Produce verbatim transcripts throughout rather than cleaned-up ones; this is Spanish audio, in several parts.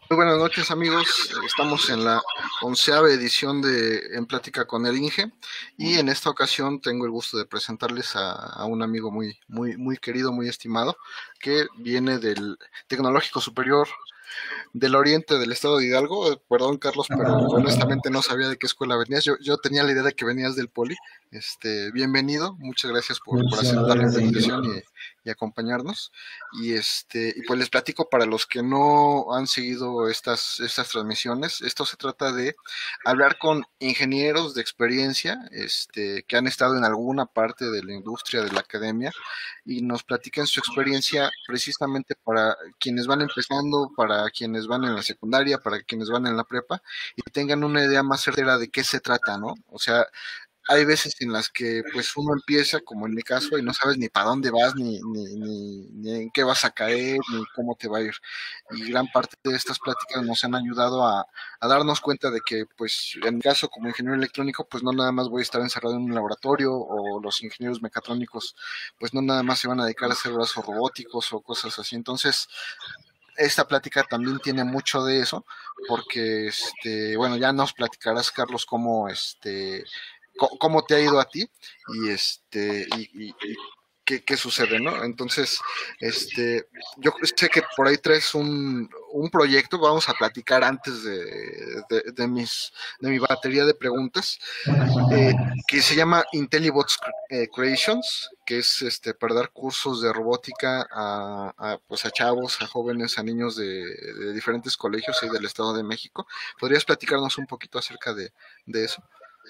Muy buenas noches, amigos. Estamos en la onceava edición de En Plática con el Inge y en esta ocasión tengo el gusto de presentarles a, a un amigo muy, muy, muy querido, muy estimado, que viene del Tecnológico Superior del Oriente del estado de Hidalgo. Eh, Perdón, Carlos, pero honestamente no sabía de qué escuela venías. Yo, yo tenía la idea de que venías del Poli. Este, bienvenido, muchas gracias por, por Muchísimas aceptar la gracias, Inge. invitación y, y acompañarnos. Y este, y pues les platico para los que no han seguido estas, estas transmisiones. Esto se trata de hablar con ingenieros de experiencia, este, que han estado en alguna parte de la industria, de la academia, y nos platican su experiencia precisamente para quienes van empezando, para quienes van en la secundaria, para quienes van en la prepa, y tengan una idea más certera de qué se trata, ¿no? O sea, hay veces en las que pues uno empieza, como en mi caso, y no sabes ni para dónde vas, ni, ni, ni, ni en qué vas a caer, ni cómo te va a ir. Y gran parte de estas pláticas nos han ayudado a, a darnos cuenta de que, pues, en mi caso, como ingeniero electrónico, pues no nada más voy a estar encerrado en un laboratorio, o los ingenieros mecatrónicos, pues no nada más se van a dedicar a hacer brazos robóticos o cosas así. Entonces, esta plática también tiene mucho de eso, porque, este, bueno, ya nos platicarás, Carlos, cómo, este, cómo te ha ido a ti y, este, y, y, y qué, qué, sucede, ¿no? Entonces, este, yo sé que por ahí traes un, un proyecto, vamos a platicar antes de, de, de, mis, de mi batería de preguntas, eh, que se llama IntelliBots eh, Creations, que es este, para dar cursos de robótica a, a, pues a chavos, a jóvenes, a niños de, de diferentes colegios y del Estado de México. ¿Podrías platicarnos un poquito acerca de, de eso?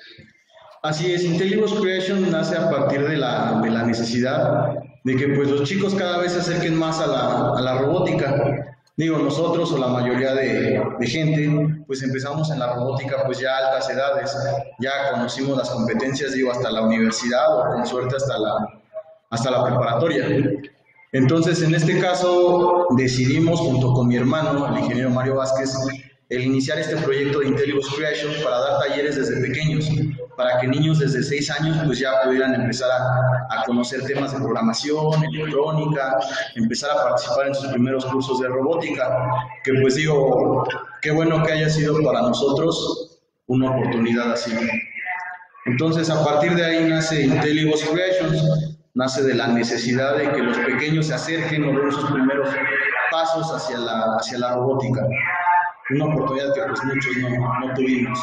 Así es, IntelliBots Creation nace a partir de la, de la necesidad de que pues, los chicos cada vez se acerquen más a la, a la robótica. Digo, nosotros o la mayoría de, de, gente, pues empezamos en la robótica pues ya a altas edades, ya conocimos las competencias, digo, hasta la universidad o con suerte hasta la, hasta la preparatoria. Entonces, en este caso, decidimos junto con mi hermano, el ingeniero Mario Vázquez, el iniciar este proyecto de IntelliBots Creation para dar talleres desde pequeños, para que niños desde seis años pues ya pudieran empezar a, a conocer temas de programación, electrónica, empezar a participar en sus primeros cursos de robótica, que pues digo, qué bueno que haya sido para nosotros una oportunidad así. Entonces, a partir de ahí nace IntelliBots Creations, nace de la necesidad de que los pequeños se acerquen o den sus primeros pasos hacia la, hacia la robótica. Una oportunidad que pues muchos no, no tuvimos.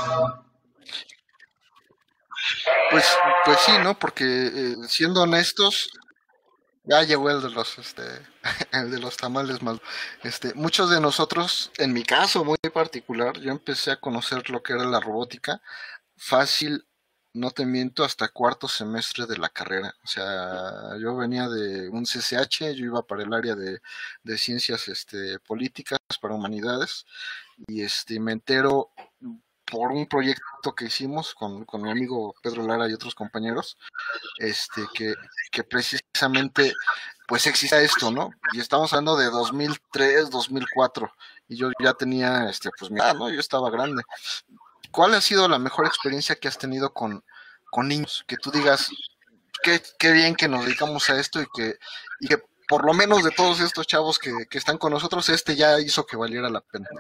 Pues, pues sí, ¿no? Porque eh, siendo honestos, ya llegó el de los, este, el de los tamales mal. Este, muchos de nosotros, en mi caso muy particular, yo empecé a conocer lo que era la robótica fácil, no te miento, hasta cuarto semestre de la carrera. O sea, yo venía de un C C H, yo iba para el área de, de ciencias este, políticas, para humanidades, y este, me entero por un proyecto que hicimos con, con mi amigo Pedro Lara y otros compañeros, este, que, que precisamente pues existe esto, ¿no? Y estamos hablando de dos mil tres, dos mil cuatro, y yo ya tenía, este, pues mi edad, ¿no? Yo estaba grande. ¿Cuál ha sido la mejor experiencia que has tenido con, con niños? Que tú digas, qué, qué bien que nos dedicamos a esto y que, y que por lo menos de todos estos chavos que, que están con nosotros, este ya hizo que valiera la pena.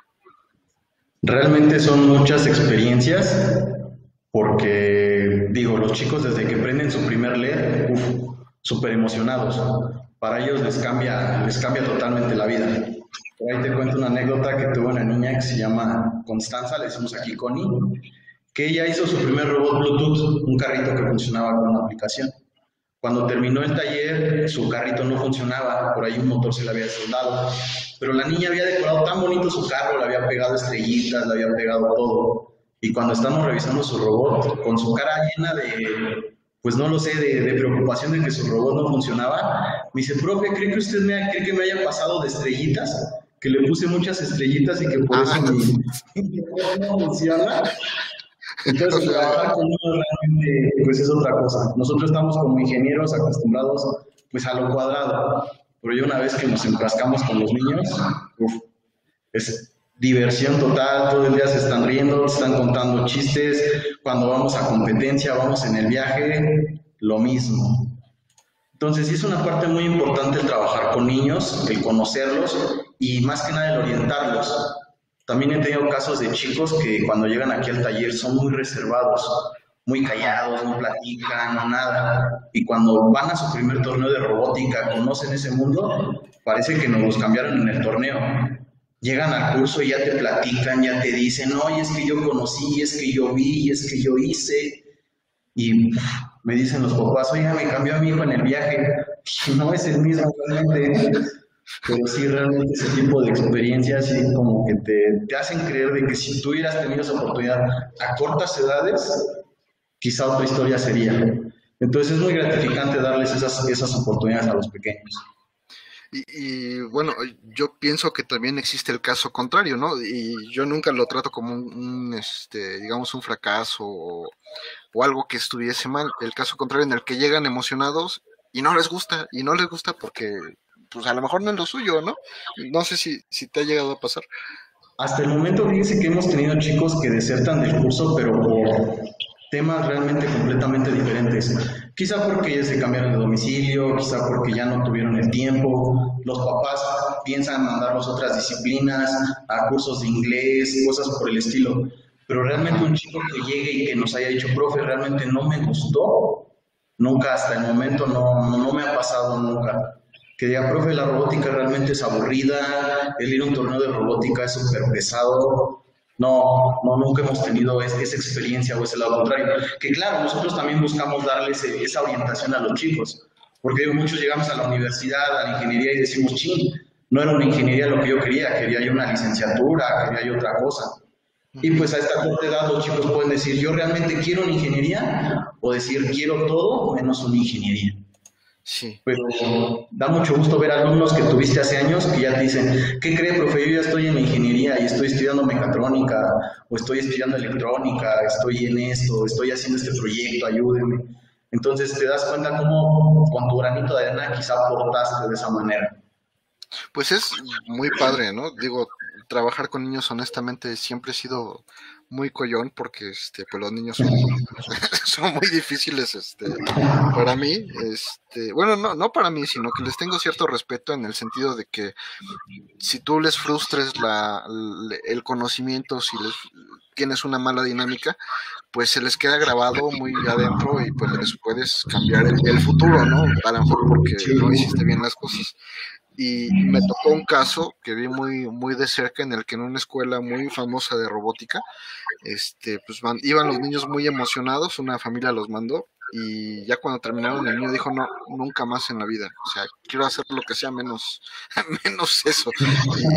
Realmente son muchas experiencias porque, digo, los chicos desde que prenden su primer L E D, uff, súper emocionados. Para ellos les cambia, les cambia totalmente la vida. Por ahí te cuento una anécdota que tuvo una niña que se llama Constanza, le decimos aquí Connie, que ella hizo su primer robot Bluetooth, un carrito que funcionaba con una aplicación. Cuando terminó el taller, su carrito no funcionaba, por ahí un motor se le había soldado, pero la niña había decorado tan bonito su carro, le había pegado estrellitas, le había pegado todo. Y cuando estamos revisando su robot, con su cara llena de, pues no lo sé, de, de preocupación de que su robot no funcionaba, me dice, profe, ¿cree que usted me, cree que me haya pasado de estrellitas? Que le puse muchas estrellitas y que por eso mi, mi robot no funciona. Entonces, o sea, trabajar con niños realmente pues es otra cosa. Nosotros estamos como ingenieros acostumbrados pues a lo cuadrado, pero ya una vez que nos enfrascamos con los niños, uf, es diversión total, todo el día se están riendo, se están contando chistes, cuando vamos a competencia, vamos en el viaje, lo mismo. Entonces, sí es una parte muy importante el trabajar con niños, el conocerlos y más que nada el orientarlos. También he tenido casos de chicos que cuando llegan aquí al taller son muy reservados, muy Ajá. callados, no platican, no nada. Y cuando van a su primer torneo de robótica, conocen ese mundo, parece que nos los cambiaron en el torneo. Llegan al curso y ya te platican, ya te dicen, oye, es que yo conocí, es que yo vi, es que yo hice. Y pff, me dicen los papás, oye, me cambió a mi hijo en el viaje. No es el mismo realmente, pero sí realmente ese tipo de experiencias sí como que te, te hacen creer de que si tú hubieras tenido esa oportunidad a cortas edades, quizá otra historia sería. Entonces es muy gratificante darles esas, esas oportunidades a los pequeños. Y, y, bueno, yo pienso que también existe el caso contrario, ¿no? Y yo nunca lo trato como un, un este, digamos, un fracaso o, o algo que estuviese mal. El caso contrario en el que llegan emocionados y no les gusta, y no les gusta porque, pues a lo mejor no es lo suyo, ¿no? No sé si, si te ha llegado a pasar. Hasta el momento, fíjense que hemos tenido chicos que desertan del curso, pero por temas realmente completamente diferentes. Quizá porque ya se cambiaron de domicilio, quizá porque ya no tuvieron el tiempo. Los papás piensan mandarlos a otras disciplinas, a cursos de inglés, cosas por el estilo. Pero realmente Ajá. un chico que llegue y que nos haya dicho, profe, realmente no me gustó, nunca hasta el momento no, no, no me ha pasado nunca. Que diga, profe, la robótica realmente es aburrida, el ir a un torneo de robótica es súper pesado. No, no, nunca hemos tenido es, esa experiencia o ese lado contrario. Que claro, nosotros también buscamos darles esa orientación a los chicos, porque digo, muchos llegamos a la universidad, a la ingeniería y decimos, ching, no era una ingeniería lo que yo quería, quería yo una licenciatura, quería yo otra cosa. Y Ujú. pues a esta corta edad los chicos pueden decir, yo realmente quiero una ingeniería, o decir, quiero todo menos una ingeniería. Sí. Pero da mucho gusto ver alumnos que tuviste hace años que ya te dicen, ¿qué cree, profe? Yo ya estoy en la ingeniería y estoy estudiando mecatrónica, o estoy estudiando electrónica, estoy en esto, estoy haciendo este proyecto, ayúdenme. Entonces te das cuenta cómo con tu granito de arena quizá aportaste de esa manera. Pues es muy padre, ¿no? Digo, trabajar con niños honestamente siempre he sido muy collón porque este pues los niños son son muy difíciles este para mí, este, bueno, no no para mí, sino que les tengo cierto respeto en el sentido de que si tú les frustres la, el conocimiento, si les tienes una mala dinámica, pues se les queda grabado muy adentro y pues les puedes cambiar el, el futuro, ¿no? A lo mejor porque Sí, no hiciste bien las cosas. Y me tocó un caso que vi muy, muy de cerca en el que en una escuela muy famosa de robótica, este, pues van, iban los niños muy emocionados, una familia los mandó y ya cuando terminaron el niño dijo no, nunca más en la vida, o sea, quiero hacer lo que sea menos, menos eso. Y,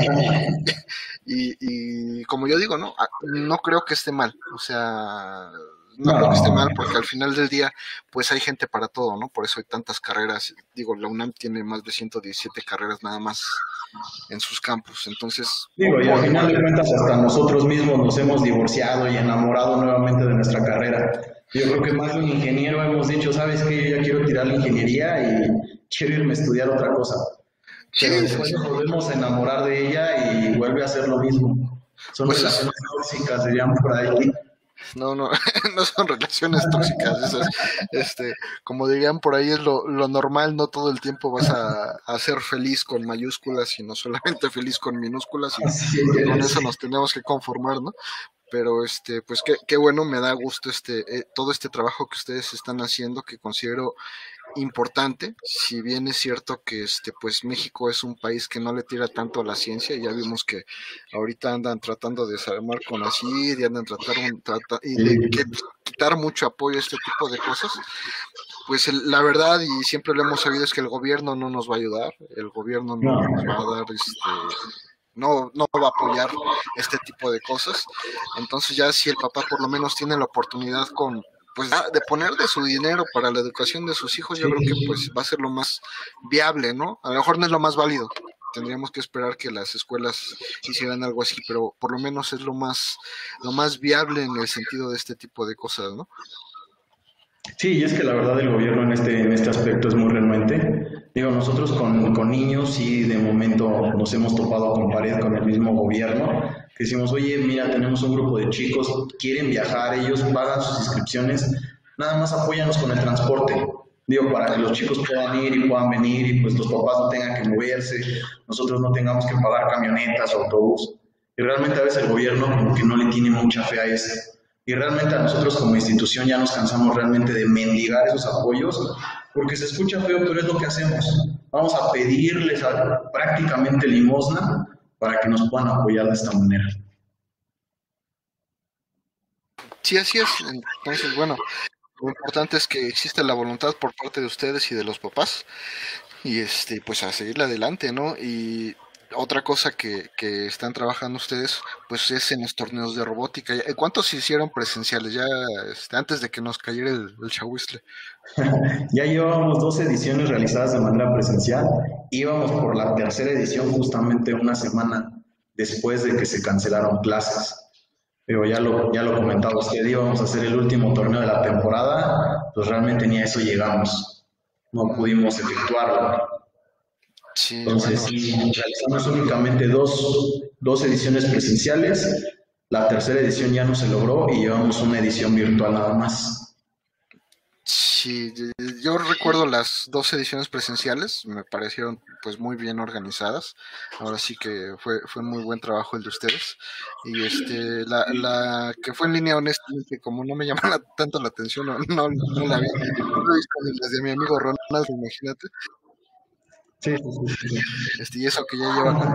y, y como yo digo, no, no creo que esté mal, o sea, no creo que esté mal no, porque al final del día pues hay gente para todo, ¿no? Por eso hay tantas carreras, digo, la UNAM tiene más de ciento diecisiete carreras nada más en sus campus, entonces, digo, y al por, final por, de cuentas hasta nosotros mismos nos hemos divorciado y enamorado nuevamente de nuestra carrera. Yo creo que más de un ingeniero hemos dicho, ¿sabes qué? Yo ya quiero tirar la ingeniería y quiero irme a estudiar otra cosa. Pero sí, sí, después sí. nos volvemos a enamorar de ella y vuelve a ser lo mismo. Son Pues es, relaciones tóxicas, dirían por ahí. no, no, no son relaciones tóxicas, esas, este, como dirían por ahí, es lo, lo normal, no todo el tiempo vas a, a ser feliz con mayúsculas, sino solamente feliz con minúsculas y, Así y con es. eso nos tenemos que conformar, ¿no? Pero este, pues qué, qué bueno, me da gusto este, eh, todo este trabajo que ustedes están haciendo, que considero importante, si bien es cierto que este pues México es un país que no le tira tanto a la ciencia, ya vimos que ahorita andan tratando de desarmar con así, y andan tratando trata, y de que, Sí. quitar mucho apoyo a este tipo de cosas, pues el, la verdad y siempre lo hemos sabido es que el gobierno no nos va a ayudar, el gobierno no No. nos va a dar este no, no va a apoyar este tipo de cosas. Entonces ya si el papá por lo menos tiene la oportunidad con pues de poner de su dinero para la educación de sus hijos, yo creo que pues Sí. va a ser lo más viable, ¿no? A lo mejor no es lo más válido. Tendríamos que esperar que las escuelas hicieran algo así, pero por lo menos es lo más, lo más viable en el sentido de este tipo de cosas, ¿no? Sí, y es que la verdad el gobierno en este, en este aspecto es muy renuente. Digo, nosotros con, con niños sí de momento nos hemos topado con pared con el mismo gobierno, que decimos, oye, mira, tenemos un grupo de chicos, quieren viajar, ellos pagan sus inscripciones, nada más apóyanos con el transporte. Digo, para que los chicos puedan ir y puedan venir y pues los papás no tengan que moverse, nosotros no tengamos que pagar camionetas o autobús. Y realmente a veces el gobierno como que no le tiene mucha fe a eso. Y realmente a nosotros como institución ya nos cansamos realmente de mendigar esos apoyos, porque se escucha feo, pero es lo que hacemos. Vamos a pedirles a, prácticamente limosna para que nos puedan apoyar de esta manera. Sí, así es. Entonces, bueno, lo importante es que existe la voluntad por parte de ustedes y de los papás y este, pues a seguirle adelante, ¿no? Y otra cosa que, que están trabajando ustedes, pues es en los torneos de robótica. ¿Cuántos se hicieron presenciales ya este, antes de que nos cayera el, el chahuizle? Ya llevábamos dos ediciones realizadas de manera presencial, íbamos por la tercera edición justamente una semana después de que se cancelaron clases. Pero ya lo, ya lo comentaba usted, íbamos a hacer el último torneo de la temporada, pues realmente ni a eso llegamos, no pudimos efectuarlo. Sí, Entonces, bueno. sí, realizamos únicamente dos, dos ediciones presenciales, la tercera edición ya no se logró y llevamos una edición virtual nada más. Sí, yo recuerdo las dos ediciones presenciales, me parecieron pues muy bien organizadas. Ahora sí que fue, fue muy buen trabajo el de ustedes. Y este, la, la que fue en línea, honestamente, como no me llama la- tanto la atención, no, no, no la vi. No he visto ni las de mi amigo Ronald, imagínate. Sí, sí, sí, sí. Este, y eso que ya lleva como,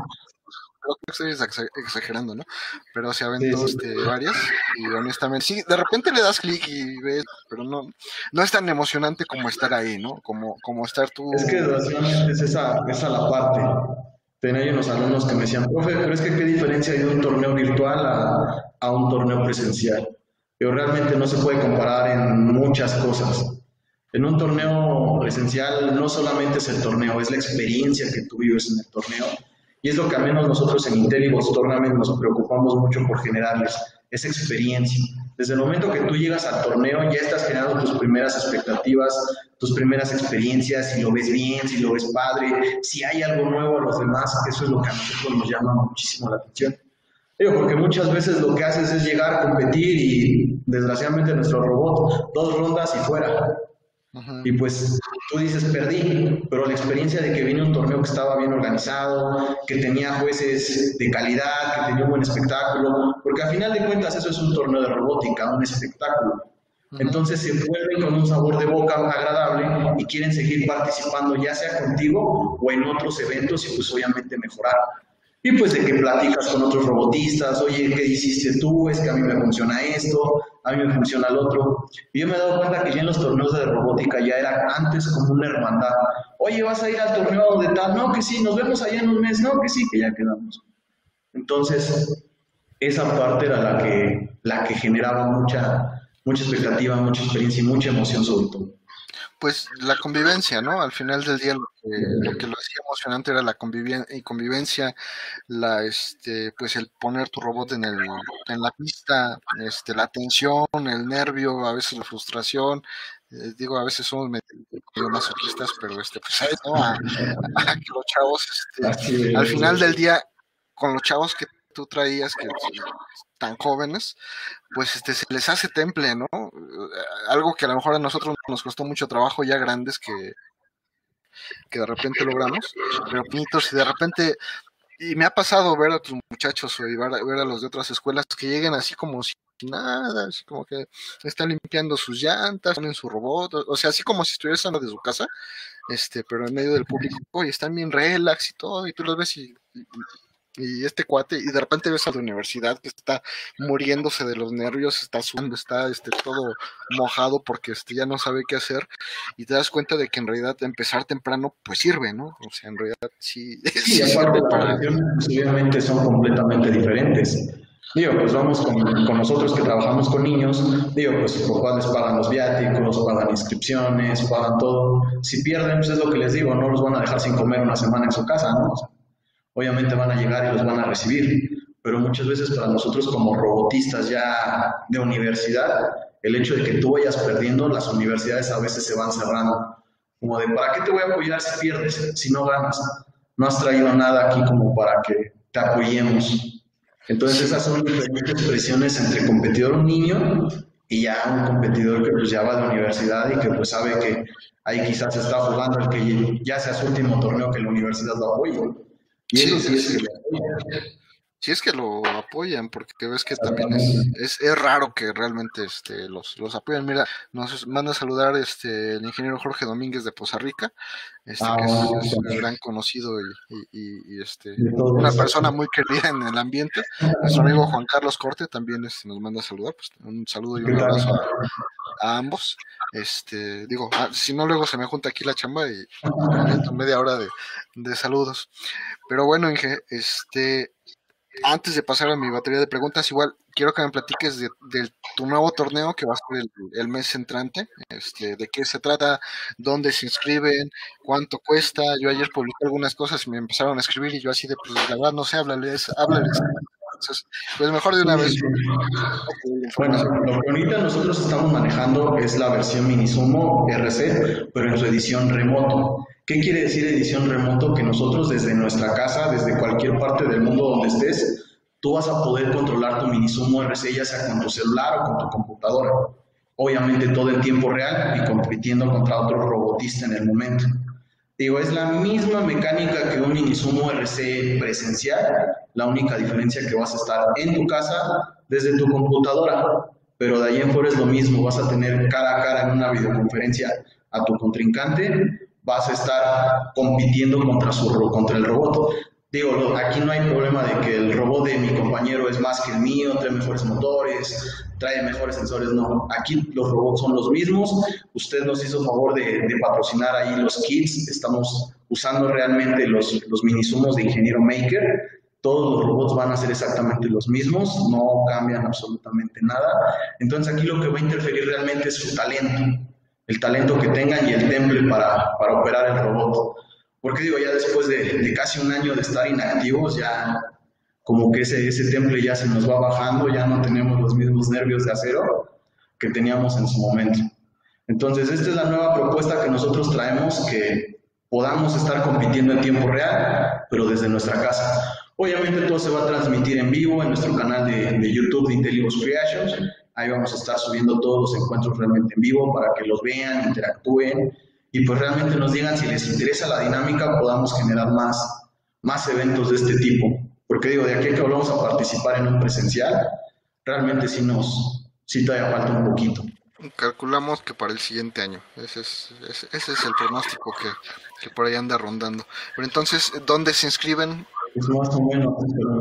creo que estoy exa- exagerando, ¿no? Pero se Sí, aventó sí. este, varias y honestamente, sí, de repente le das clic y ves, pero no, no es tan emocionante como estar ahí, ¿no? Como, como estar Es que tú. desgraciadamente es esa, esa la parte. Tenía unos alumnos que me decían, profe, pero es que qué diferencia hay de un torneo virtual a, a un torneo presencial. Pero realmente no se puede comparar en muchas cosas. En un torneo presencial no solamente es el torneo, es la experiencia que tú vives en el torneo. Y es lo que al menos nosotros en Intellibox Tournament nos preocupamos mucho por generarles, esa experiencia. Desde el momento que tú llegas al torneo ya estás generando tus primeras expectativas, tus primeras experiencias, si lo ves bien, si lo ves padre, si hay algo nuevo a los demás, eso es lo que a nosotros nos llama muchísimo la atención. Digo, porque muchas veces lo que haces es llegar, competir y desgraciadamente nuestro robot, dos rondas y fuera. Ujú. Y pues tú dices, perdí, pero la experiencia de que vine a un torneo que estaba bien organizado, que tenía jueces de calidad, que tenía un buen espectáculo, porque al final de cuentas eso es un torneo de robótica, un espectáculo. Ujú. Entonces se vuelven con un sabor de boca agradable y quieren seguir participando ya sea contigo o en otros eventos y pues obviamente mejorar. Y pues de que platicas con otros robotistas, oye, ¿qué hiciste tú? Es que a mí me funciona esto, a mí me funciona el otro. Y yo me he dado cuenta que ya en los torneos de robótica ya era antes como una hermandad. Oye, ¿vas a ir al torneo de tal? No, que sí, nos vemos allá en un mes. No, que sí, que ya quedamos. Entonces, esa parte era la que, la que generaba mucha, mucha expectativa, mucha experiencia y mucha emoción sobre todo. Pues la convivencia, ¿no? Al final del día lo que, lo que lo hacía emocionante era la convivien- y convivencia, la este, pues el poner tu robot en el, en la pista, este, la tensión, el nervio, a veces la frustración. Eh, digo, a veces somos medio, medio masoquistas, pero este, pues ahí, ¿no? A, a que los chavos, este, Así al es. final del día, con los chavos que tú traías, que tan jóvenes, pues este se les hace temple, ¿no? Algo que a lo mejor a nosotros nos costó mucho trabajo ya grandes que, que de repente logramos, pero pinitos y de repente, y me ha pasado ver a tus muchachos o ver, a- ver a los de otras escuelas que lleguen así como si nada, así como que están limpiando sus llantas, ponen su robot, o sea, así como si estuvieran saliendo de su casa, este, pero en medio del público, y están bien relax y todo, y tú los ves y, y, y este cuate, y de repente ves a la universidad que está muriéndose de los nervios, está sudando, está este, todo mojado porque este, ya no sabe qué hacer, y te das cuenta de que en realidad empezar temprano pues sirve, ¿no? O sea, en realidad sí, Sí, sí aparte sirve las para... presiones pues, obviamente son completamente diferentes. Digo, pues vamos con, con nosotros que trabajamos con niños, digo, pues sus papás les pagan los viáticos, pagan inscripciones, pagan todo. Si pierden, pues es lo que les digo, no los van a dejar sin comer una semana en su casa, ¿no? O sea, obviamente van a llegar y los van a recibir, pero muchas veces para nosotros como robotistas ya de universidad, el hecho de que tú vayas perdiendo, las universidades a veces se van cerrando. Como de, ¿para qué te voy a apoyar si pierdes, si no ganas? No has traído nada aquí como para que te apoyemos. Entonces Sí, esas son diferentes presiones entre competidor un niño y ya un competidor que pues ya va de universidad y que pues sabe que ahí quizás está jugando el que ya sea su último torneo que la universidad lo apoye. Y Sí, eso sí es es, que lo apoya. sí es que lo apoyan, porque ves que también es, Exactamente. es, es raro que realmente este, los, los apoyen. Mira, nos manda a saludar este, el ingeniero Jorge Domínguez de Poza Rica, este, Ah, que es, bueno, es pues, gran conocido y, y, y, y, este, de una todos. persona muy querida en el ambiente. Nuestro amigo Juan Carlos Corte también este, nos manda a saludar. Pues, un saludo y ¿Qué un tal? abrazo a, a ambos. Este, digo, ah, si no, luego se me junta aquí la chamba y, y me aviento media hora de, de saludos. Pero bueno, Inge, este, antes de pasar a mi batería de preguntas, igual quiero que me platiques de, de tu nuevo torneo que va a ser el, el mes entrante, este, de qué se trata, dónde se inscriben, cuánto cuesta. Yo ayer publiqué algunas cosas y me empezaron a escribir y yo así de, pues la verdad no sé, háblales, háblales. Entonces, pues mejor de una Sí, sí, vez sí. la Bueno, información. lo que ahorita nosotros estamos manejando es la versión Minisumo R C, pero en su edición remoto. ¿Qué quiere decir edición remoto? Que nosotros desde nuestra casa, desde cualquier parte del mundo donde estés, tú vas a poder controlar tu Minisumo R C ya sea con tu celular o con tu computadora. Obviamente todo en tiempo real y compitiendo contra otro robotista en el momento. Digo, es la misma mecánica que un Minisumo R C presencial, la única diferencia que vas a estar en tu casa desde tu computadora, pero de ahí en fuera es lo mismo, vas a tener cara a cara en una videoconferencia a tu contrincante, vas a estar compitiendo contra, su, contra el robot. Digo, aquí no hay problema de que el robot de mi compañero es más que el mío, trae mejores motores, trae mejores sensores, no. Aquí los robots son los mismos. Usted nos hizo favor de, de patrocinar ahí los kits. Estamos usando realmente los, los minisumos de Ingeniero Maker. Todos los robots van a ser exactamente los mismos, no cambian absolutamente nada. Entonces aquí lo que va a interferir realmente es su talento, el talento que tengan y el temple para, para operar el robot. Porque digo, ya después de, de casi un año de estar inactivos, ya como que ese, ese temple ya se nos va bajando, ya no tenemos los mismos nervios de acero que teníamos en su momento. Entonces, esta es la nueva propuesta que nosotros traemos, que podamos estar compitiendo en tiempo real, pero desde nuestra casa. Obviamente todo se va a transmitir en vivo en nuestro canal de, de YouTube de Intelligos Creations. Ahí vamos a estar subiendo todos los encuentros realmente en vivo para que los vean, interactúen y pues realmente nos digan si les interesa la dinámica, podamos generar más, más eventos de este tipo. Porque digo, de aquí a que volvamos a participar en un presencial, realmente sí nos, sí todavía falta un poquito. Calculamos que para el siguiente año. Ese es, ese, ese es el pronóstico que, que por ahí anda rondando. Pero entonces, ¿dónde se inscriben? Es más o menos.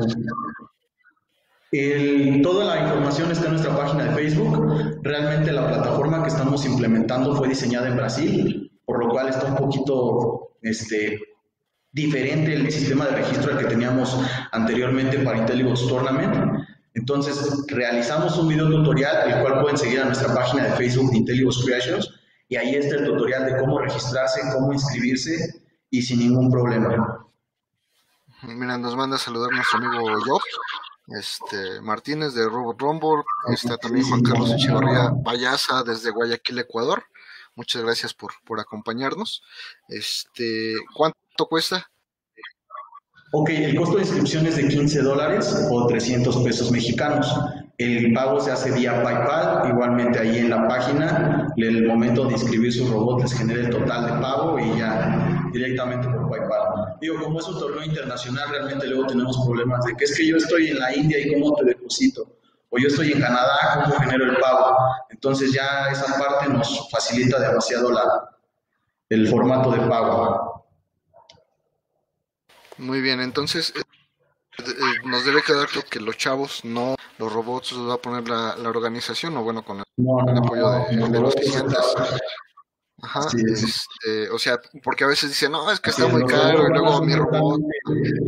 El, toda la información está en nuestra página de Facebook. Realmente la plataforma que estamos implementando fue diseñada en Brasil, por lo cual está un poquito este, diferente el sistema de registro al que teníamos anteriormente para IntelliBots Tournament. Entonces, realizamos un video tutorial, el cual pueden seguir a nuestra página de Facebook de IntelliBots Creations, y ahí está el tutorial de cómo registrarse, cómo inscribirse, y sin ningún problema. Mira, nos manda a saludar nuestro amigo Job, este, Martínez de Robot Rumble, está también Juan Carlos Echevarría Payasa desde Guayaquil, Ecuador. Muchas gracias por, por acompañarnos. Este, ¿cuánto cuesta? Ok, el costo de inscripción es de quince dólares o trescientos pesos mexicanos. El pago se hace vía PayPal, igualmente ahí en la página, el momento de inscribir su robot les genera el total de pago y ya directamente por PayPal. Digo, como es un torneo internacional, realmente luego tenemos problemas de que es que yo estoy en la India y cómo te deposito, o yo estoy en Canadá, cómo genero el pago. Entonces ya esa parte nos facilita demasiado la, el formato de pago. Muy bien, entonces eh, eh, nos debe quedar claro que los chavos, no los robots, los va a poner la, la organización, o bueno, con el, No, no, el no, apoyo de, los de los robots clientes. están, Ajá, así es. este, o sea, porque a veces dicen, no, es que Así está es, muy los caro robots y van a luego ser mi robot. totalmente.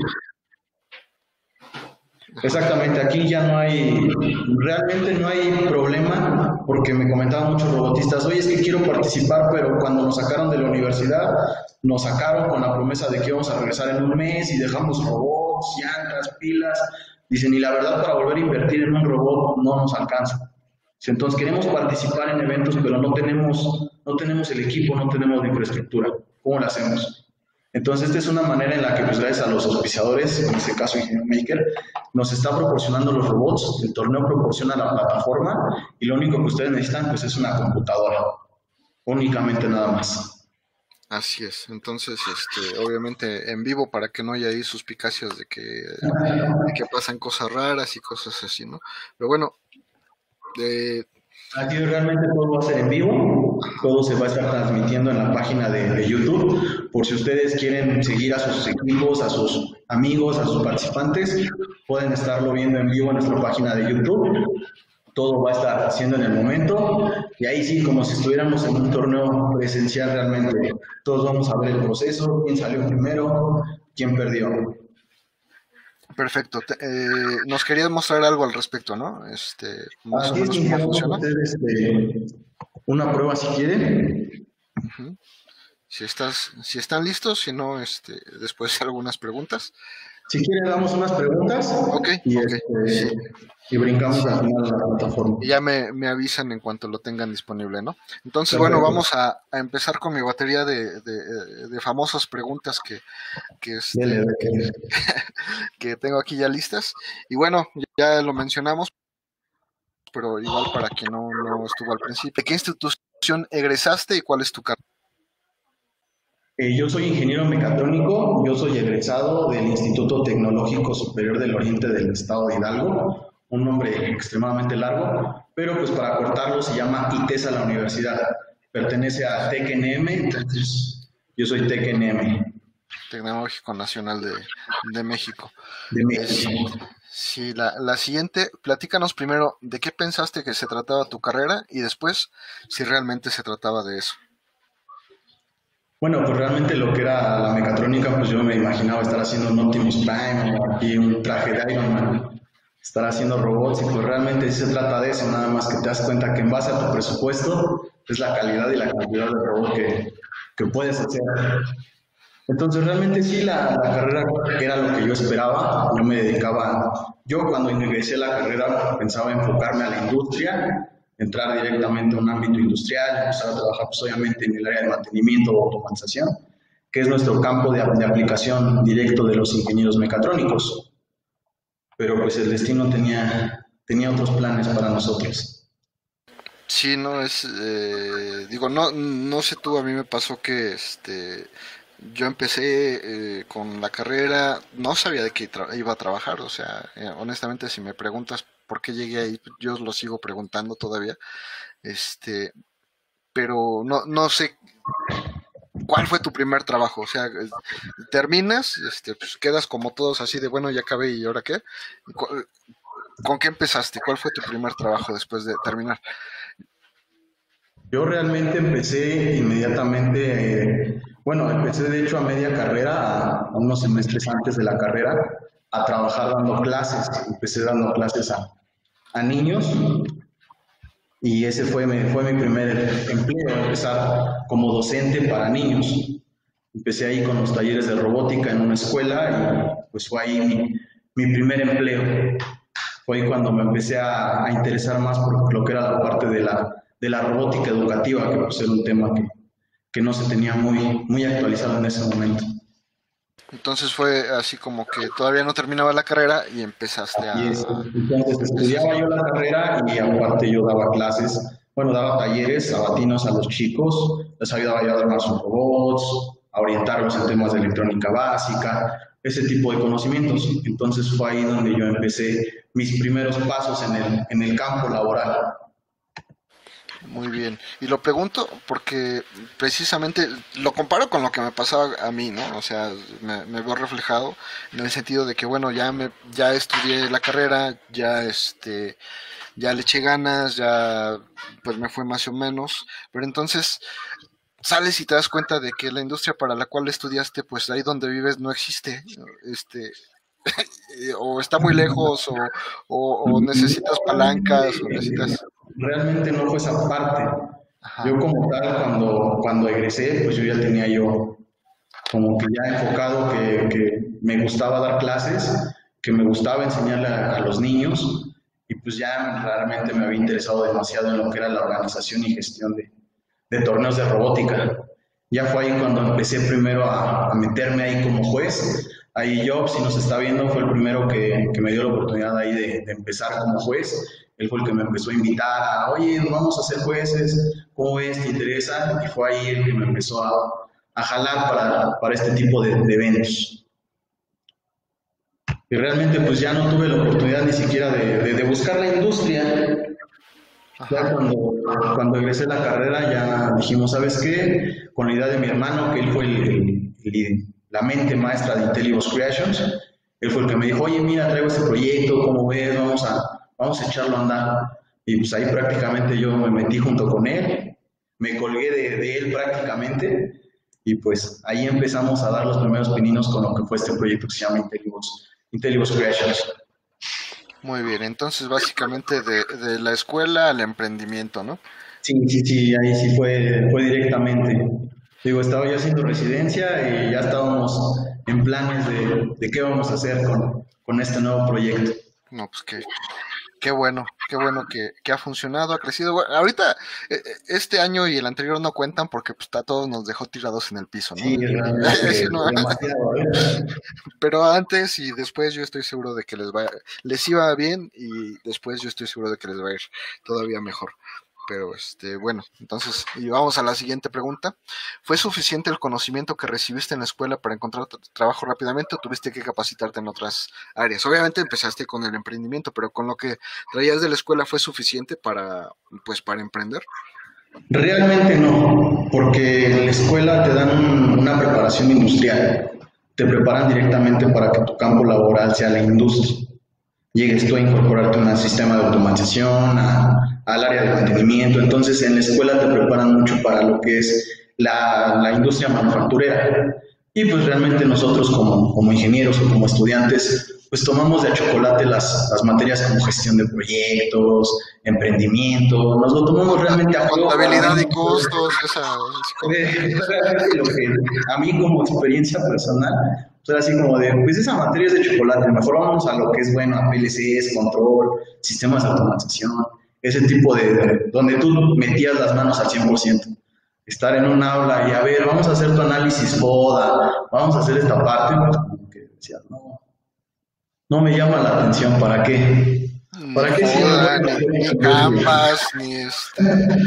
Ajá. Exactamente, aquí ya no hay, realmente no hay problema, porque me comentaban muchos robotistas, oye, es que quiero participar, pero cuando nos sacaron de la universidad, nos sacaron con la promesa de que íbamos a regresar en un mes y dejamos robots, llantas, pilas. Dicen, y la verdad, para volver a invertir en un robot no nos alcanza. Entonces queremos participar en eventos, pero no tenemos, no tenemos el equipo, no tenemos la infraestructura. ¿Cómo lo hacemos? Entonces, esta es una manera en la que, pues, gracias a los auspiciadores, en este caso Ingeniero Maker, nos está proporcionando los robots, el torneo proporciona la plataforma y lo único que ustedes necesitan, pues, es una computadora, únicamente nada más. Así es. Entonces, este, obviamente en vivo para que no haya ahí suspicacias de que, de que pasan cosas raras y cosas así, ¿no? Pero bueno, eh, Aquí realmente todo va a ser en vivo, todo se va a estar transmitiendo en la página de, de YouTube. Por si ustedes quieren seguir a sus equipos, a sus amigos, a sus participantes, pueden estarlo viendo en vivo en nuestra página de YouTube. Todo va a estar haciendo en el momento y ahí sí, como si estuviéramos en un torneo presencial realmente. Todos vamos a ver el proceso, quién salió primero, quién perdió. perfecto. Te- eh, nos querías mostrar algo al respecto, ¿no? Este, más o Así es, menos cómo ingeniero, vamos a funciona. hacer este, una prueba si quieren. Ujú. Si estás, si están listos, si no, este, después algunas preguntas. Si quieren, damos unas preguntas Ok, y, ok, sí, este, y brincamos sí. al final de la plataforma. Y ya me, me avisan en cuanto lo tengan disponible, ¿no? Entonces, bueno, Perfecto. vamos a, a empezar con mi batería de, de, de famosas preguntas que, que, Dele, este, dele. que tengo aquí ya listas. Y bueno, ya lo mencionamos, pero igual para quien no, no estuvo al principio. ¿De qué institución egresaste y cuál es tu carrera? Eh, yo soy ingeniero mecatrónico, yo soy egresado del Instituto Tecnológico Superior del Oriente del Estado de Hidalgo, un nombre extremadamente largo, pero pues para cortarlo se llama ITESA la universidad, pertenece a TECNM, entonces yo soy TECNM Tecnológico Nacional de, de México. de Es, México. sí, la, la siguiente, platícanos primero de qué pensaste que se trataba tu carrera y después si realmente se trataba de eso. Bueno, pues realmente lo que era la mecatrónica, pues yo me imaginaba estar haciendo un Optimus Prime o aquí un traje de Iron Man, estar haciendo robots y pues realmente sí se trata de eso, nada más que te das cuenta que en base a tu presupuesto es la calidad y la cantidad de robot que, que puedes hacer. Entonces realmente sí, la, la carrera era lo que yo esperaba, yo me dedicaba, yo cuando ingresé a la carrera pensaba enfocarme a la industria, entrar directamente a un ámbito industrial, empezar a trabajar pues, obviamente en el área de mantenimiento o automatización, que es nuestro campo de, de aplicación directo de los ingenieros mecatrónicos, pero pues el destino tenía, tenía otros planes para nosotros. Sí, no es, eh, digo, no, no sé tú, a mí me pasó que, este, yo empecé eh, con la carrera, no sabía de qué tra- iba a trabajar, o sea, eh, honestamente, si me preguntas por qué llegué ahí, yo lo sigo preguntando todavía, este, pero no, no sé cuál fue tu primer trabajo, o sea, eh, terminas, este, pues quedas como todos así de, bueno, ya acabé y ahora qué, ¿Cu- ¿con qué empezaste? ¿Cuál fue tu primer trabajo después de terminar? Yo realmente empecé inmediatamente, eh, bueno, empecé de hecho a media carrera, a, a unos semestres antes de la carrera, a trabajar dando clases. Empecé dando clases a, a niños y ese fue, mi- fue mi primer empleo, empezar como docente para niños. Empecé ahí con los talleres de robótica en una escuela y pues fue ahí mi, mi primer empleo. Fue ahí cuando me empecé a, a interesar más por lo que era la parte de la, de la robótica educativa, que pues era un tema que, que no se tenía muy, muy actualizado en ese momento. Entonces fue así como que todavía no terminaba la carrera y empezaste Y a... es, entonces empezaste. estudiaba yo la carrera y aparte yo daba clases, bueno, daba talleres sabatinos a los chicos, les ayudaba yo a armar sus robots, a orientarlos en temas de electrónica básica, ese tipo de conocimientos. Entonces fue ahí donde yo empecé mis primeros pasos en el, en el campo laboral. Muy bien. Y lo pregunto porque precisamente lo comparo con lo que me pasaba a mí, ¿no? O sea, me, me veo reflejado en el sentido de que, bueno, ya me, ya estudié la carrera, ya este, ya le eché ganas, ya pues me fue más o menos, pero entonces sales y te das cuenta de que la industria para la cual estudiaste, pues ahí donde vives no existe, este, eh, o está muy lejos, o, o, o necesitas palancas, o Realmente, necesitas... realmente no fue esa parte. Yo Ajá. como tal, cuando, cuando egresé, pues yo ya tenía yo como que ya enfocado que, que me gustaba dar clases, que me gustaba enseñarle a, a los niños y pues ya realmente me había interesado demasiado en lo que era la organización y gestión de, de torneos de robótica. Ya fue ahí cuando empecé primero a, a meterme ahí como juez. Ahí Job, si nos está viendo, fue el primero que, que me dio la oportunidad ahí de, de empezar como juez. Él fue el que me empezó a invitar a, oye, vamos a ser jueces, ¿cómo ves? ¿Te interesa? Y fue ahí el que me empezó a, a jalar para, para este tipo de, de eventos. Y realmente pues ya no tuve la oportunidad ni siquiera de, de, de buscar la industria. Ya cuando, cuando egresé la carrera ya dijimos, ¿sabes qué? Con la idea de mi hermano, que él fue el, el, el, la mente maestra de Intellibus Creations, él fue el que me dijo, oye, mira, traigo este proyecto, ¿cómo ves? Vamos a, vamos a echarlo a andar. Y pues ahí prácticamente yo me metí junto con él, me colgué de, de él prácticamente, y pues ahí empezamos a dar los primeros pininos con lo que fue este proyecto que se llama Intellibus, Intellibus Creations. Muy bien, entonces básicamente de, de la escuela al emprendimiento, ¿no? Sí, sí, sí, ahí sí fue, fue directamente. Digo, estaba yo haciendo residencia y ya estábamos en planes de, de qué vamos a hacer con, con este nuevo proyecto. No, pues qué, qué bueno, qué bueno que, que ha funcionado, ha crecido. Bueno, ahorita, este año y el anterior no cuentan porque pues, a todos nos dejó tirados en el piso, ¿no? Sí, realmente, Sí, no, demasiado. ¿eh? pero antes y después yo estoy seguro de que les va, les iba bien y después yo estoy seguro de que les va a ir todavía mejor. Pero este, bueno, entonces, y vamos a la siguiente pregunta. ¿Fue suficiente el conocimiento que recibiste en la escuela para encontrar trabajo rápidamente o tuviste que capacitarte en otras áreas? Obviamente empezaste con el emprendimiento, pero con lo que traías de la escuela fue suficiente para, pues, para emprender. Realmente no, porque en la escuela te dan un, una preparación industrial, te preparan directamente para que tu campo laboral sea la industria. Llegues tú a incorporarte a un sistema de automatización, a, al área de mantenimiento. Entonces, en la escuela te preparan mucho para lo que es la, la industria manufacturera. Y pues realmente nosotros como, como ingenieros o como estudiantes, pues tomamos de a chocolate las, las materias como gestión de proyectos, emprendimiento, nos lo tomamos realmente a juego. Contabilidad y costos, esa... Lo que a mí como experiencia personal, pues así como de, pues esa materia es de chocolate, mejor vamos a lo que es bueno, a P L Cs, control, sistemas de automatización, ese tipo de, de donde tú metías las manos al cien por ciento. Estar en un aula y a ver, vamos a hacer tu análisis FODA, vamos a hacer esta parte, pues como que decía, no, no me llama la atención, ¿para qué? ¿Para qué si FODA, ni, ni Canvas, ni este,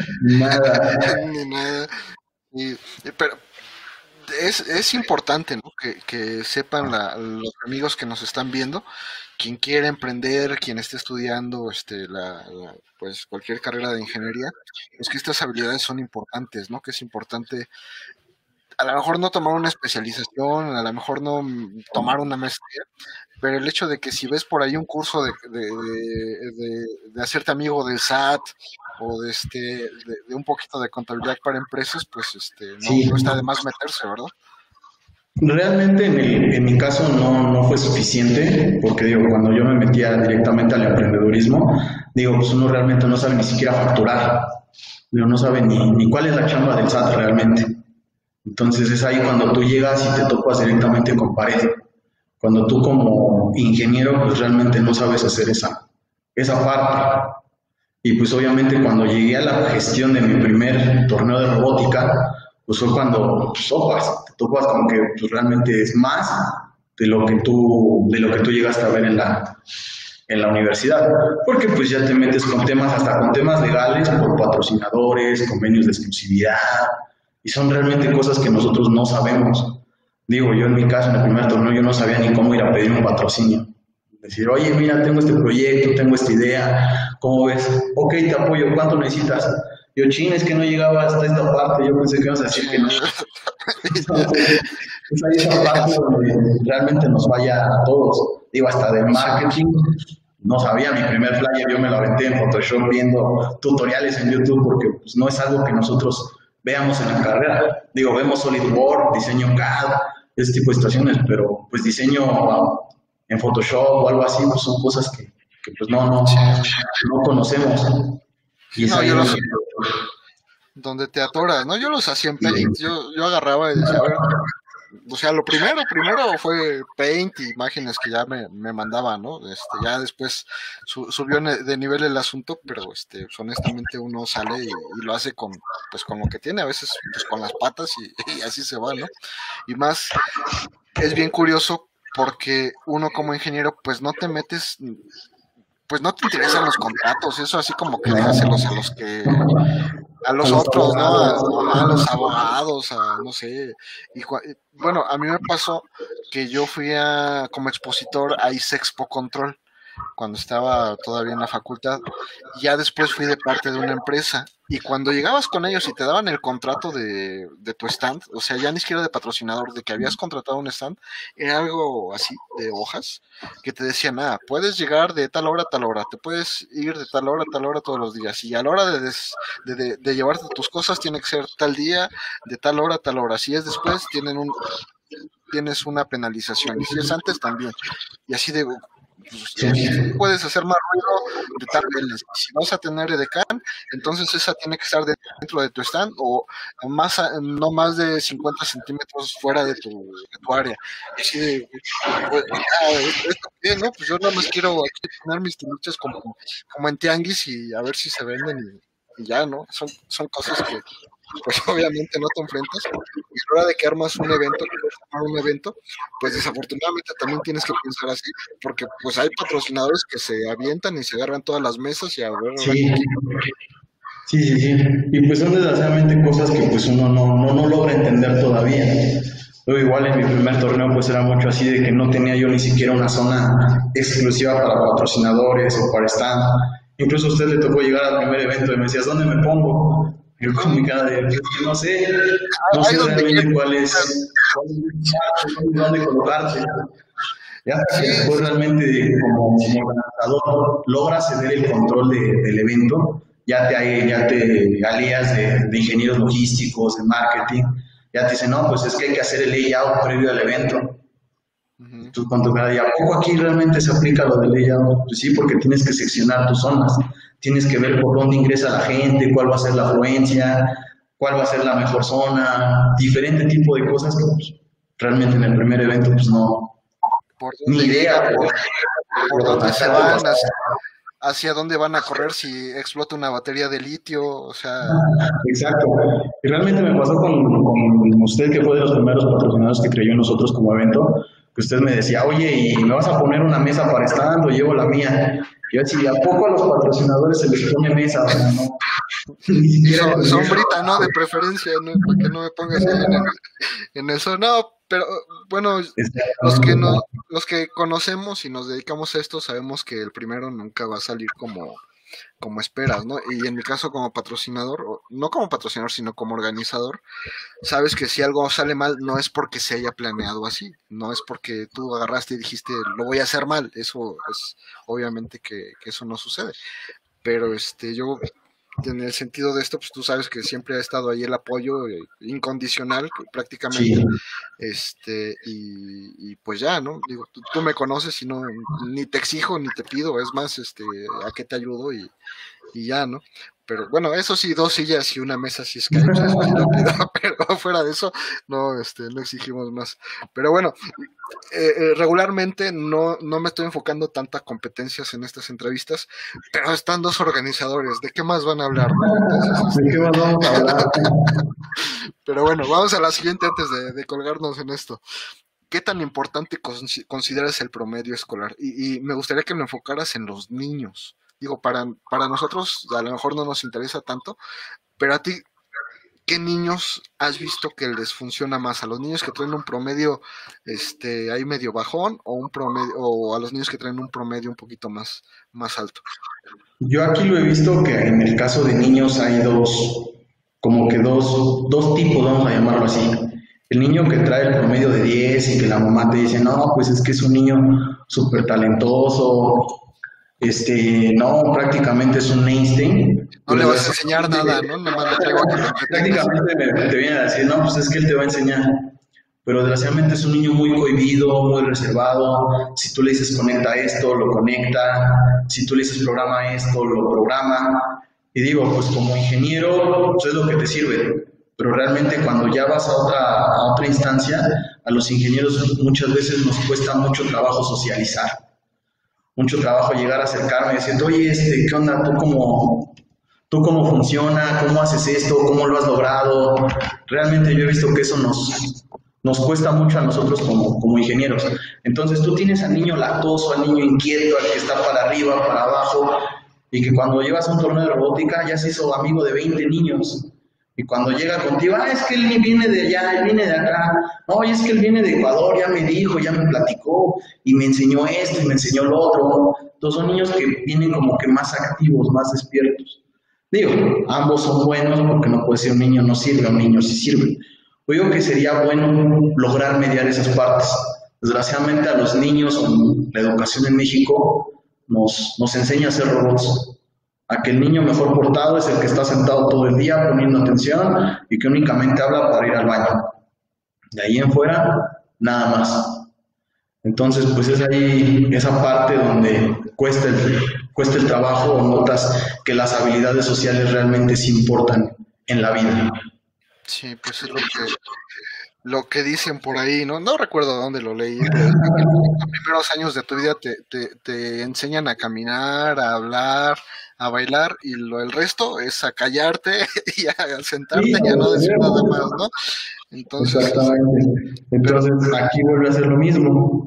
nada? ni nada. Y, pero es, es importante, ¿no? que, que sepan la, los amigos que nos están viendo, quien quiere emprender, quien esté estudiando este, la, la, pues cualquier carrera de ingeniería, es que estas habilidades son importantes, ¿no? Que es importante a lo mejor no tomar una especialización, a lo mejor no tomar una maestría, pero el hecho de que si ves por ahí un curso de, de, de, de, de hacerte amigo del S A T o de este de, de un poquito de contabilidad para empresas, pues este no, sí. no está de más meterse, ¿verdad? Realmente en, el, en mi caso no, no fue suficiente, porque digo, cuando yo me metía directamente al emprendedurismo, digo, pues uno realmente no sabe ni siquiera facturar, digo, no sabe ni, ni cuál es la chamba del S A T realmente. Entonces es ahí cuando tú llegas y te topas directamente con pared. Cuando tú como ingeniero pues realmente no sabes hacer esa, esa parte. Y pues obviamente cuando llegué a la gestión de mi primer torneo de robótica, pues fue cuando pues, topas, te topas como que pues, realmente es más de lo que tú, de lo que tú llegaste a ver en la, en la universidad. Porque pues ya te metes con temas, hasta con temas legales, por patrocinadores, convenios de exclusividad, y son realmente cosas que nosotros no sabemos. Digo, yo en mi caso, en el primer torneo, yo no sabía ni cómo ir a pedir un patrocinio. Decir, oye, mira, tengo este proyecto, tengo esta idea, ¿cómo ves? Ok, te apoyo, ¿cuánto necesitas? Yo, chin, es que no llegaba hasta esta parte, yo pensé que ibas a decir que no. Entonces, es ahí esa parte donde realmente nos falla a todos. Digo, hasta de marketing, no sabía, mi primer flyer yo me lo aventé en Photoshop viendo tutoriales en YouTube, porque pues, no es algo que nosotros veamos en la carrera. Digo, vemos SolidWorks, diseño C A D, ese tipo de situaciones, pero pues diseño en Photoshop o algo así, pues son cosas que, que pues no, no, no conocemos. Y no, yo los, donde te atoras, ¿no? Yo los hacía en Paint, yo, yo agarraba y decía, a ver, o sea, lo primero, primero fue Paint, imágenes que ya me, me mandaban, ¿no? Este, ya después su, subió de nivel el asunto, pero este, pues, honestamente uno sale y, y, lo hace con, pues con lo que tiene, a veces pues con las patas y, y así se va, ¿no? Y más, es bien curioso porque uno como ingeniero, pues no te metes, pues no te interesan los contratos, eso así como que déjaselos a los que a los, a los otros, ¿no? A, a los abogados, a no sé. Y bueno, a mí me pasó que yo fui a, como expositor a ISEXPO Control cuando estaba todavía en la facultad. Ya después fui de parte de una empresa. Y cuando llegabas con ellos y te daban el contrato de, de tu stand, o sea, ya ni siquiera de patrocinador, de que habías contratado un stand, era algo así, de hojas, que te decían, ah, puedes llegar de tal hora a tal hora, te puedes ir de tal hora a tal hora todos los días, y a la hora de, des, de, de, de llevarte tus cosas tiene que ser tal día, de tal hora a tal hora. Si es después, tienen un, tienes una penalización, y si es antes, también. Y así de... Pues, sí. Puedes hacer más ruido de tal vez. Si vas a tener edecán, entonces esa tiene que estar dentro de tu stand o más a, no más de cincuenta centímetros fuera de tu, de tu área. Así de, pues, ah, ¿esto qué, no? Pues yo nada más quiero aquí poner mis tiliches como, como en tianguis y a ver si se venden y, y ya, ¿no? Son, son cosas que pues obviamente no te enfrentas, y a la hora de que armas un evento, un evento, pues desafortunadamente también tienes que pensar así, porque pues hay patrocinadores que se avientan y se agarran todas las mesas y a ver... Sí. Sí, sí, sí. Y pues son desgraciadamente cosas que pues uno no, no, no logra entender todavía. Yo igual en mi primer torneo pues era mucho así de que no tenía yo ni siquiera una zona exclusiva para patrocinadores o para stand. Incluso a usted le tocó llegar al primer evento y me decías, ¿dónde me pongo? Yo con mi cara de, no sé, no sé realmente cuál es, dónde colocarte. Ya sí, después realmente como, como organizador logras ceder el control de, del evento, ya te, ya te alías de, de ingenieros logísticos, de marketing, ya te dicen, no, pues es que hay que hacer el layout previo al evento. Uh-huh. Tú con tu cara, ¿y a poco aquí realmente se aplica lo del layout? Pues sí, porque tienes que seccionar tus zonas, tienes que ver por dónde ingresa la gente, cuál va a ser la afluencia, cuál va a ser la mejor zona, diferente tipo de cosas que pues, realmente en el primer evento pues no, por dónde, ni idea, por, por dónde se van, hacia, hacia dónde van a correr si explota una batería de litio, o sea... Exacto. Y realmente me pasó con, con usted, que fue de los primeros patrocinadores que creyó en nosotros como evento, que usted me decía, oye, ¿y me vas a poner una mesa para stand o llevo la mía? Y yo decía, ¿a poco a los patrocinadores se les pone mesa? O sea, no. Son, sombrita, ¿no? De preferencia, ¿no? Para que no me pongas en, en eso. No, pero bueno, los que no, los que conocemos y nos dedicamos a esto sabemos que el primero nunca va a salir como, como esperas, ¿no? Y en mi caso como patrocinador, no como patrocinador, sino como organizador, sabes que si algo sale mal no es porque se haya planeado así, no es porque tú agarraste y dijiste lo voy a hacer mal, eso es obviamente que, que eso no sucede. Pero este yo en el sentido de esto, pues tú sabes que siempre ha estado ahí el apoyo incondicional prácticamente, sí. este y, y pues ya, ¿no? Digo, tú, tú me conoces y no, ni te exijo ni te pido, es más, este, a qué te ayudo y, y ya, ¿no? Pero bueno, eso sí, dos sillas y una mesa sí Skype, eso sí lo pido, pero fuera de eso, no, este, no exigimos más. Pero bueno, eh, eh, regularmente no, no me estoy enfocando tanto a competencias en estas entrevistas, pero están dos organizadores, ¿de qué más van a hablar? ¿No? Entonces, ¿de qué más vamos a hablar? Pero bueno, vamos a la siguiente antes de, de colgarnos en esto. ¿Qué tan importante consideras el promedio escolar? Y, y me gustaría que lo enfocaras en los niños. Digo, para, para nosotros a lo mejor no nos interesa tanto, pero a ti, ¿qué niños has visto que les funciona más? ¿A los niños que traen un promedio este, ahí medio bajón o un promedio, o a los niños que traen un promedio un poquito más, más alto? Yo aquí lo he visto que en el caso de niños hay dos, como que dos, dos tipos, vamos a llamarlo así. El niño que trae el promedio de diez y que la mamá te dice, no, pues es que es un niño súper talentoso, este, no, prácticamente es un Einstein. No le vas a enseñar nada, ¿no? Nada traigo aquí. Prácticamente me, te viene a decir, no, pues es que él te va a enseñar. Pero desgraciadamente es un niño muy cohibido, muy reservado. Si tú le dices conecta esto, lo conecta. Si tú le dices programa esto, lo programa. Y digo, pues como ingeniero, pues es lo que te sirve. pero realmente cuando ya vas a otra, a otra instancia, a los ingenieros muchas veces nos cuesta mucho trabajo socializar, mucho trabajo llegar a acercarme y decir, oye, este, ¿qué onda? ¿Tú cómo, tú cómo funciona? ¿Cómo haces esto? ¿Cómo lo has logrado? Realmente yo he visto que eso nos, nos cuesta mucho a nosotros como, como ingenieros. Entonces tú tienes al niño latoso, al niño inquieto, al que está para arriba, para abajo, y que cuando llevas a un torneo de robótica ya se hizo amigo de veinte niños. Y cuando llega contigo, ah, es que él viene de allá, él viene de acá, no, es que él viene de Ecuador, ya me dijo, ya me platicó, y me enseñó esto, y me enseñó lo otro. Entonces son niños que vienen como que más activos, más despiertos. Digo, ambos son buenos, porque no puede ser un niño no sirve, un niño sí sirve. Yo digo que sería bueno lograr mediar esas partes. Desgraciadamente a los niños, la educación en México nos, nos enseña a ser robots. A que el niño mejor portado es el que está sentado todo el día poniendo atención y que únicamente habla para ir al baño. De ahí en fuera, nada más. Entonces, pues es ahí esa parte donde cuesta el, cuesta el trabajo o notas que las habilidades sociales realmente sí importan en la vida. Sí, pues es lo que, lo que dicen por ahí, ¿no? No recuerdo dónde lo leí. Pero los primeros años de tu vida te, te, te enseñan a caminar, a hablar, a bailar, y lo el resto es a callarte y a sentarte sí, y a no decir nada más, ¿no? Entonces, exactamente. Entonces, pero, aquí vuelve a ser lo mismo.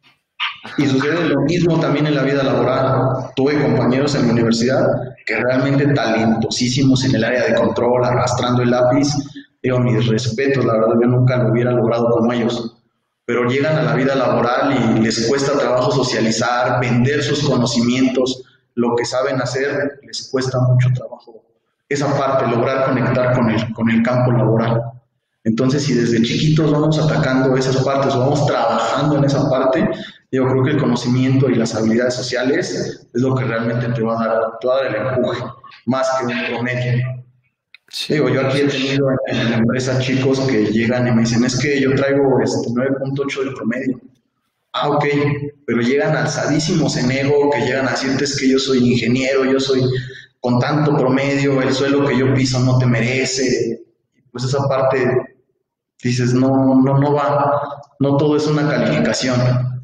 Y sucede lo mismo también en la vida laboral. Tuve compañeros en la universidad que realmente talentosísimos en el área de control, arrastrando el lápiz. Digo, mis respetos, la verdad, yo nunca lo hubiera logrado como ellos. Pero llegan a la vida laboral y les cuesta trabajo socializar, vender sus conocimientos, lo que saben hacer, les cuesta mucho trabajo. Esa parte, lograr conectar con el, con el campo laboral. Entonces, si desde chiquitos vamos atacando esas partes o vamos trabajando en esa parte, yo creo que el conocimiento y las habilidades sociales es lo que realmente te va a dar, te va a dar el empuje, más que un promedio. Sí, digo, yo aquí he tenido en la empresa chicos que llegan y me dicen, es que yo traigo este nueve punto ocho de promedio. Ah, ok, pero llegan alzadísimos en ego, que llegan a decirte es que yo soy ingeniero, yo soy con tanto promedio, el suelo que yo piso no te merece. Pues esa parte, dices, no, no, no va, no todo es una calificación.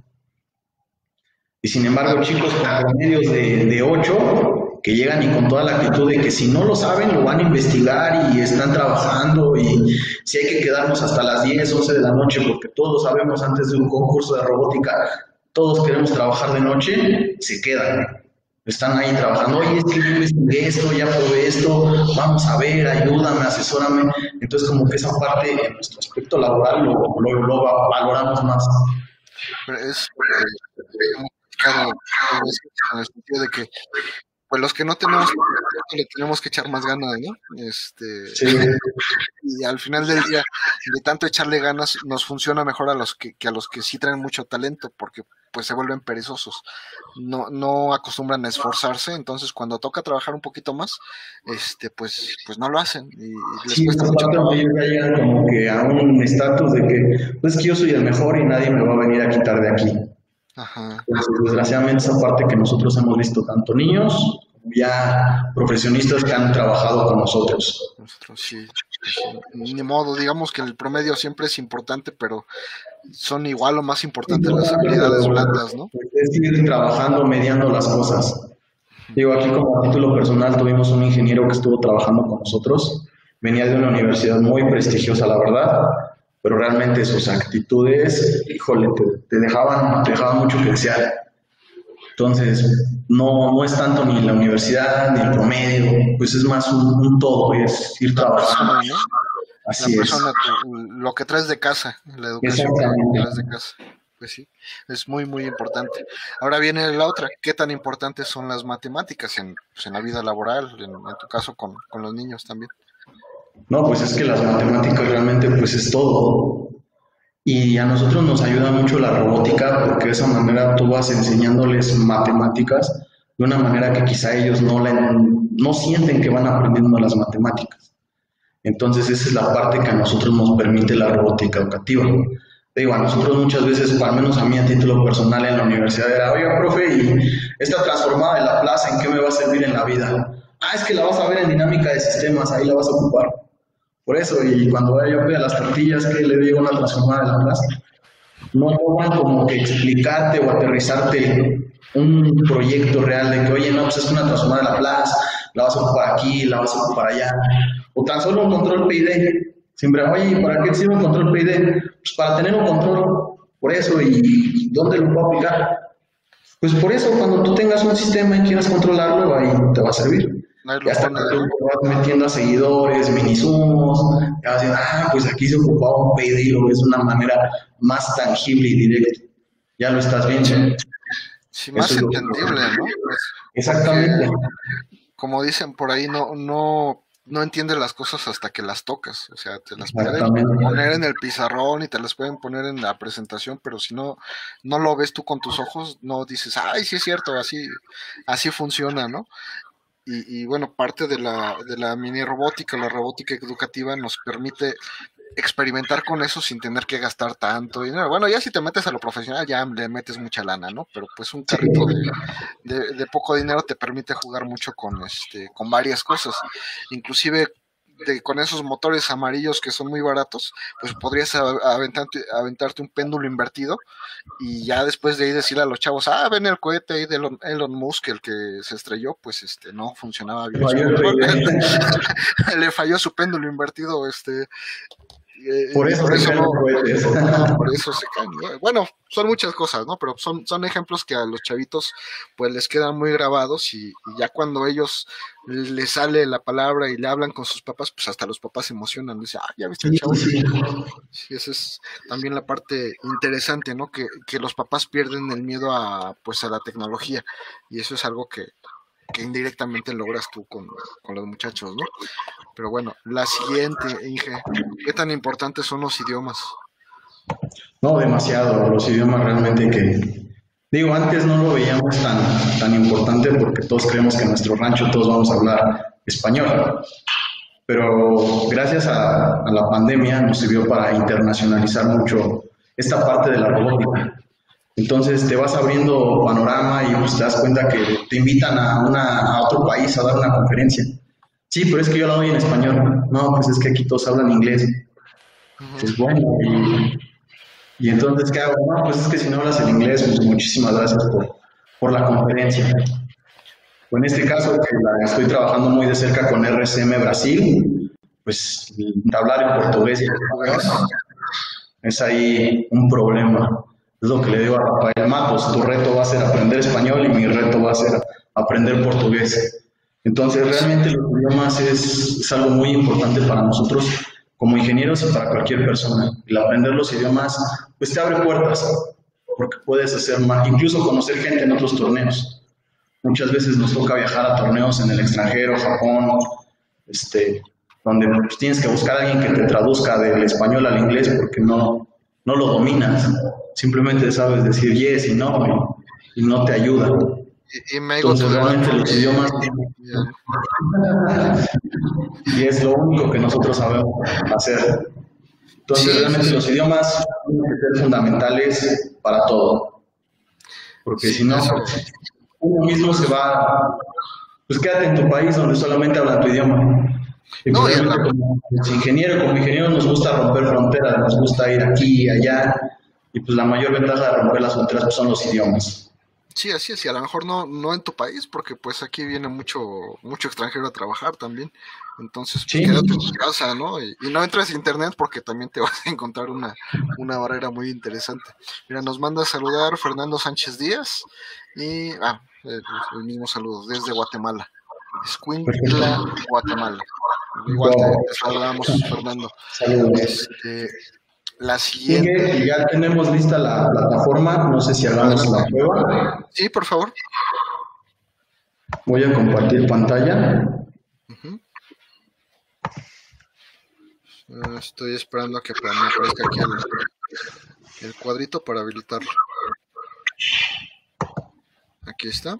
Y sin embargo, chicos con promedios de, de ocho, que llegan y con toda la actitud de que si no lo saben, lo van a investigar y están trabajando, y si hay que quedarnos hasta las diez, once de la noche, porque todos sabemos antes de un concurso de robótica, todos queremos trabajar de noche, se quedan. Están ahí trabajando, oye, es que yo investigué esto, ya probé esto, vamos a ver, ayúdame, asesórame. Entonces, como que esa parte en nuestro aspecto laboral lo, lo, lo valoramos más. Pero es claro, en el sentido de que pues los que no tenemos le tenemos que echar más ganas, ¿no? Este, sí. Y al final del día, de tanto echarle ganas, nos funciona mejor a los que, que a los que sí traen mucho talento, porque pues se vuelven perezosos, no, no acostumbran a esforzarse, entonces cuando toca trabajar un poquito más, este, pues, pues no lo hacen y, y les sí, cuesta mucho trabajo. Llegan como que a un estatus de que pues que yo soy el mejor y nadie me va a venir a quitar de aquí. Ajá. Entonces, desgraciadamente esa parte que nosotros hemos visto, tanto niños como ya profesionistas que han trabajado con nosotros. Nosotros sí, sí, ni modo, digamos que el promedio siempre es importante, pero son igual o más importantes las habilidades blandas, ¿no? Es ir trabajando, mediando las cosas. Digo, aquí como a título personal tuvimos un ingeniero que estuvo trabajando con nosotros, venía de una universidad muy prestigiosa, la verdad, pero realmente sus actitudes, híjole, te, te, dejaban, te dejaban mucho que desear. Entonces, no, no es tanto ni la universidad, ni el promedio, pues es más un, un todo, es ir trabajando. Persona, ¿no? Así la persona, es. Tu, lo que traes de casa, la educación que traes de casa. Pues sí, es muy, muy importante. Ahora viene la otra, ¿qué tan importantes son las matemáticas en, pues en la vida laboral, en, en tu caso con, con los niños también? No, pues es que las matemáticas realmente pues es todo. Y a nosotros nos ayuda mucho la robótica porque de esa manera tú vas enseñándoles matemáticas de una manera que quizá ellos no, la, no sienten que van aprendiendo las matemáticas. Entonces esa es la parte que a nosotros nos permite la robótica educativa. Digo, a nosotros muchas veces, al menos a mí a título personal en la universidad era, oiga, profe, ¿y esta transformada de la plaza en qué me va a servir en la vida? Ah, es que la vas a ver en dinámica de sistemas, ahí la vas a ocupar. Por eso, y cuando vaya yo a las tortillas que le digo una transformada de la plaza, no logran como que explicarte o aterrizarte un proyecto real de que, oye, no, pues es una transformada de la plaza, la vas a ocupar aquí, la vas a ocupar allá, o tan solo un control P I D. Siempre, oye, ¿para qué sirve un control P I D? Pues para tener un control, por eso, ¿y dónde lo puedo aplicar? Pues por eso, cuando tú tengas un sistema y quieras controlarlo, ahí te va a servir. Y hasta que tú vas metiendo a seguidores, minisumos, ya vas diciendo, ah, pues aquí se ocupaba un P I D y lo ves de una manera más tangible y directa. Ya lo estás viendo. Sí, más eso entendible, es ¿no? Pues, exactamente. Como dicen por ahí, no, no, no entiendes las cosas hasta que las tocas. O sea, te las pueden poner en el pizarrón y te las pueden poner en la presentación, pero si no, no lo ves tú con tus ojos, no dices, ay, sí es cierto, así, así funciona, ¿no? Y, y bueno, parte de la, de la mini robótica, la robótica educativa nos permite experimentar con eso sin tener que gastar tanto dinero. Bueno, ya si te metes a lo profesional ya le metes mucha lana, ¿no? Pero pues un carrito de, de, de poco dinero te permite jugar mucho con este, con varias cosas. Inclusive de, con esos motores amarillos que son muy baratos, pues podrías aventarte, aventarte un péndulo invertido y ya después de ahí decirle a los chavos, ah, ven el cohete ahí de Elon, Elon Musk, el que se estrelló, pues este no funcionaba bien. Le falló su péndulo invertido, este por eso, por eso, no, no, por eso se caen. Bueno, son muchas cosas, ¿no? Pero son, son ejemplos que a los chavitos pues les quedan muy grabados y, y ya cuando ellos les sale la palabra y le hablan con sus papás, pues hasta los papás se emocionan. Dicen, ah, ya viste el chavo. Sí, sí, esa es también la parte interesante, ¿no? Que, que los papás pierden el miedo a, pues, a la tecnología y eso es algo que, que indirectamente logras tú con, con los muchachos, ¿no? Pero bueno, la siguiente, Inge, ¿qué tan importantes son los idiomas? No, demasiado, los idiomas realmente que, digo, antes no lo veíamos tan, tan importante porque todos creemos que en nuestro rancho todos vamos a hablar español, pero gracias a, a la pandemia nos sirvió para internacionalizar mucho esta parte de la robótica. Entonces te vas abriendo panorama y pues te das cuenta que te invitan a, una, a otro país a dar una conferencia. Sí, pero es que yo la doy en español. No, pues es que aquí todos hablan inglés. Uh-huh. Pues bueno, y, y entonces, ¿qué hago? No, pues es que si no hablas en inglés, pues muchísimas gracias por, por la conferencia. O en este caso, que la estoy trabajando muy de cerca con R C M Brasil, pues hablar en portugués y en español es ahí un problema. Es lo que le digo a Rafael Matos, tu reto va a ser aprender español y mi reto va a ser aprender portugués. Entonces, realmente los idiomas es, es algo muy importante para nosotros como ingenieros y para cualquier persona. El aprender los idiomas, pues te abre puertas, porque puedes hacer más, incluso conocer gente en otros torneos. Muchas veces nos toca viajar a torneos en el extranjero, Japón, este, donde pues, tienes que buscar a alguien que te traduzca del español al inglés porque no, no lo dominas. Simplemente sabes decir yes y no, y, y no te ayuda. Y, y me Entonces, realmente los idiomas y es lo único que nosotros sabemos hacer. Entonces, sí, realmente sí. Los idiomas tienen que ser fundamentales para todo. Porque sí, si no, uno mismo se va, pues quédate en tu país donde solamente hablan tu idioma. Y no, pues, realmente, como ingeniero, como ingeniero nos gusta romper fronteras, nos gusta ir aquí y allá. Y pues la mayor ventaja de romper las fronteras pues, son los idiomas. Sí, así es, y a lo mejor no, no en tu país, porque pues aquí viene mucho, mucho extranjero a trabajar también, entonces pues, sí. Quédate en tu casa, ¿no? Y, y no entres a internet porque también te vas a encontrar una, una barrera muy interesante. Mira, nos manda a saludar Fernando Sánchez Díaz, y, ah, el, el mismo saludo, desde Guatemala, Escuintla, Guatemala. Igual wow. te, te saludamos, Fernando. Saludos. Este, La siguiente. Sí, ya tenemos lista la plataforma, no sé si hagamos la prueba. Sí, por favor. Voy a compartir pantalla. Uh-huh. Uh, estoy esperando a que me aparezca aquí el, el cuadrito para habilitarlo. Aquí está.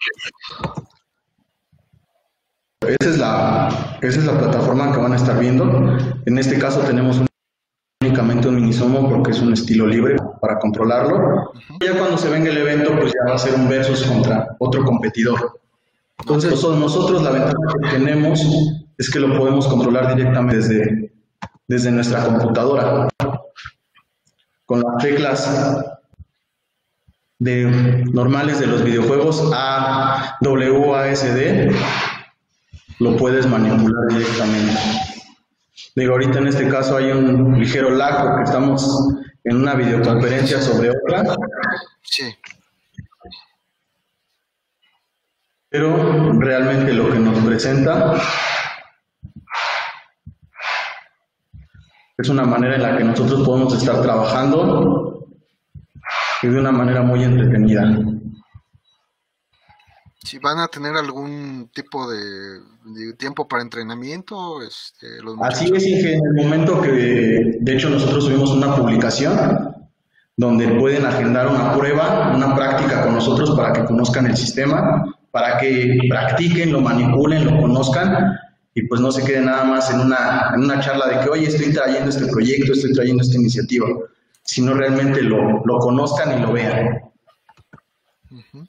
Esa es la, esa es la plataforma que van a estar viendo. En este caso tenemos un únicamente un minisomo porque es un estilo libre para controlarlo. Uh-huh. Ya cuando se venga el evento, pues ya va a ser un versus contra otro competidor. Entonces, nosotros la ventaja que tenemos es que lo podemos controlar directamente desde, desde nuestra computadora. Con las teclas de, normales de los videojuegos A, W, A, S, D, lo puedes manipular directamente. Digo, ahorita en este caso hay un ligero lag porque estamos en una videoconferencia sobre otra. Sí. Pero realmente lo que nos presenta es una manera en la que nosotros podemos estar trabajando y de una manera muy entretenida. Si van a tener algún tipo de, de tiempo para entrenamiento, este, los muchachos. Así es, Inge, en el momento que, de hecho, nosotros subimos una publicación donde pueden agendar una prueba, una práctica con nosotros para que conozcan el sistema, para que practiquen, lo manipulen, lo conozcan y pues no se queden nada más en una, en una charla de que, oye, estoy trayendo este proyecto, estoy trayendo esta iniciativa, sino realmente lo, lo conozcan y lo vean. Uh-huh.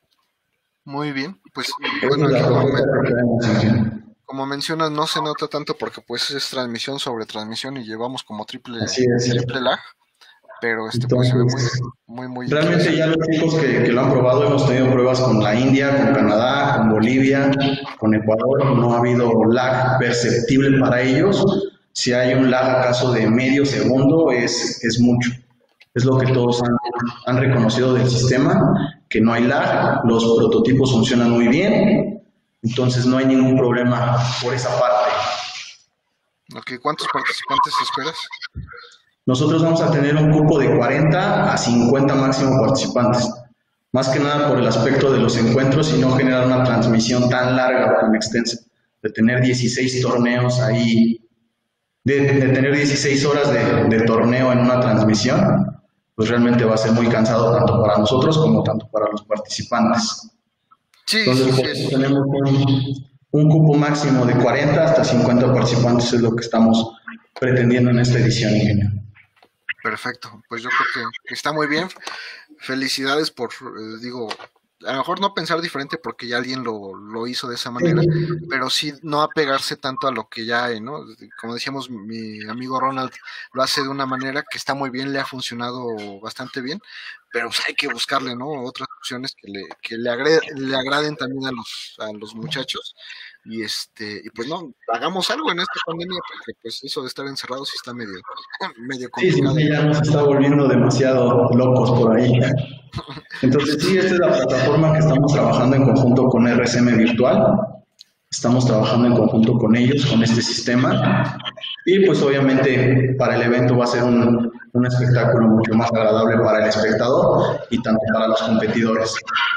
Muy bien, pues Esa bueno, es la aquí como, propuesta que traemos, Inge. como mencionas, no se nota tanto porque pues es transmisión sobre transmisión y llevamos como triple, Así es. triple lag, pero este pues se ve muy, muy, muy realmente interesante. ya los chicos que, que lo han probado, hemos tenido pruebas con la India, con Canadá, con Bolivia, con Ecuador, no ha habido lag perceptible para ellos. Si hay un lag acaso de medio segundo, es, es mucho. Es lo que todos han, han reconocido del sistema, que no hay lag, los prototipos funcionan muy bien, entonces no hay ningún problema por esa parte. Okay, ¿cuántos participantes esperas? Nosotros vamos a tener un cupo de cuarenta a cincuenta máximo participantes. Más que nada por el aspecto de los encuentros y no generar una transmisión tan larga o tan extensa. De tener dieciséis torneos ahí, de, de tener dieciséis horas de, de torneo en una transmisión, pues realmente va a ser muy cansado tanto para nosotros como tanto para los participantes. Sí, Entonces, sí, por sí. eso tenemos un, un cupo máximo de cuarenta hasta cincuenta participantes, es lo que estamos pretendiendo en esta edición, ingeniero. Perfecto, pues yo creo que está muy bien. Felicidades por, eh, digo, a lo mejor no pensar diferente porque ya alguien lo, lo hizo de esa manera, pero sí no apegarse tanto a lo que ya hay, ¿no? Como decíamos, mi amigo Ronald lo hace de una manera que está muy bien, le ha funcionado bastante bien, pero pues hay que buscarle, ¿no? Otras opciones que le, que le, agre, le agraden también a los, a los muchachos. Y este, y pues no, hagamos algo en esta pandemia, porque pues eso de estar encerrados sí está medio, medio complicado. Sí, sí, ya nos está volviendo demasiado locos por ahí. Entonces sí, esta es la plataforma que estamos trabajando en conjunto con R S M Virtual. Estamos trabajando en conjunto con ellos, con este sistema. Y pues obviamente para el evento va a ser un, un espectáculo mucho más agradable para el espectador y tanto para los competidores.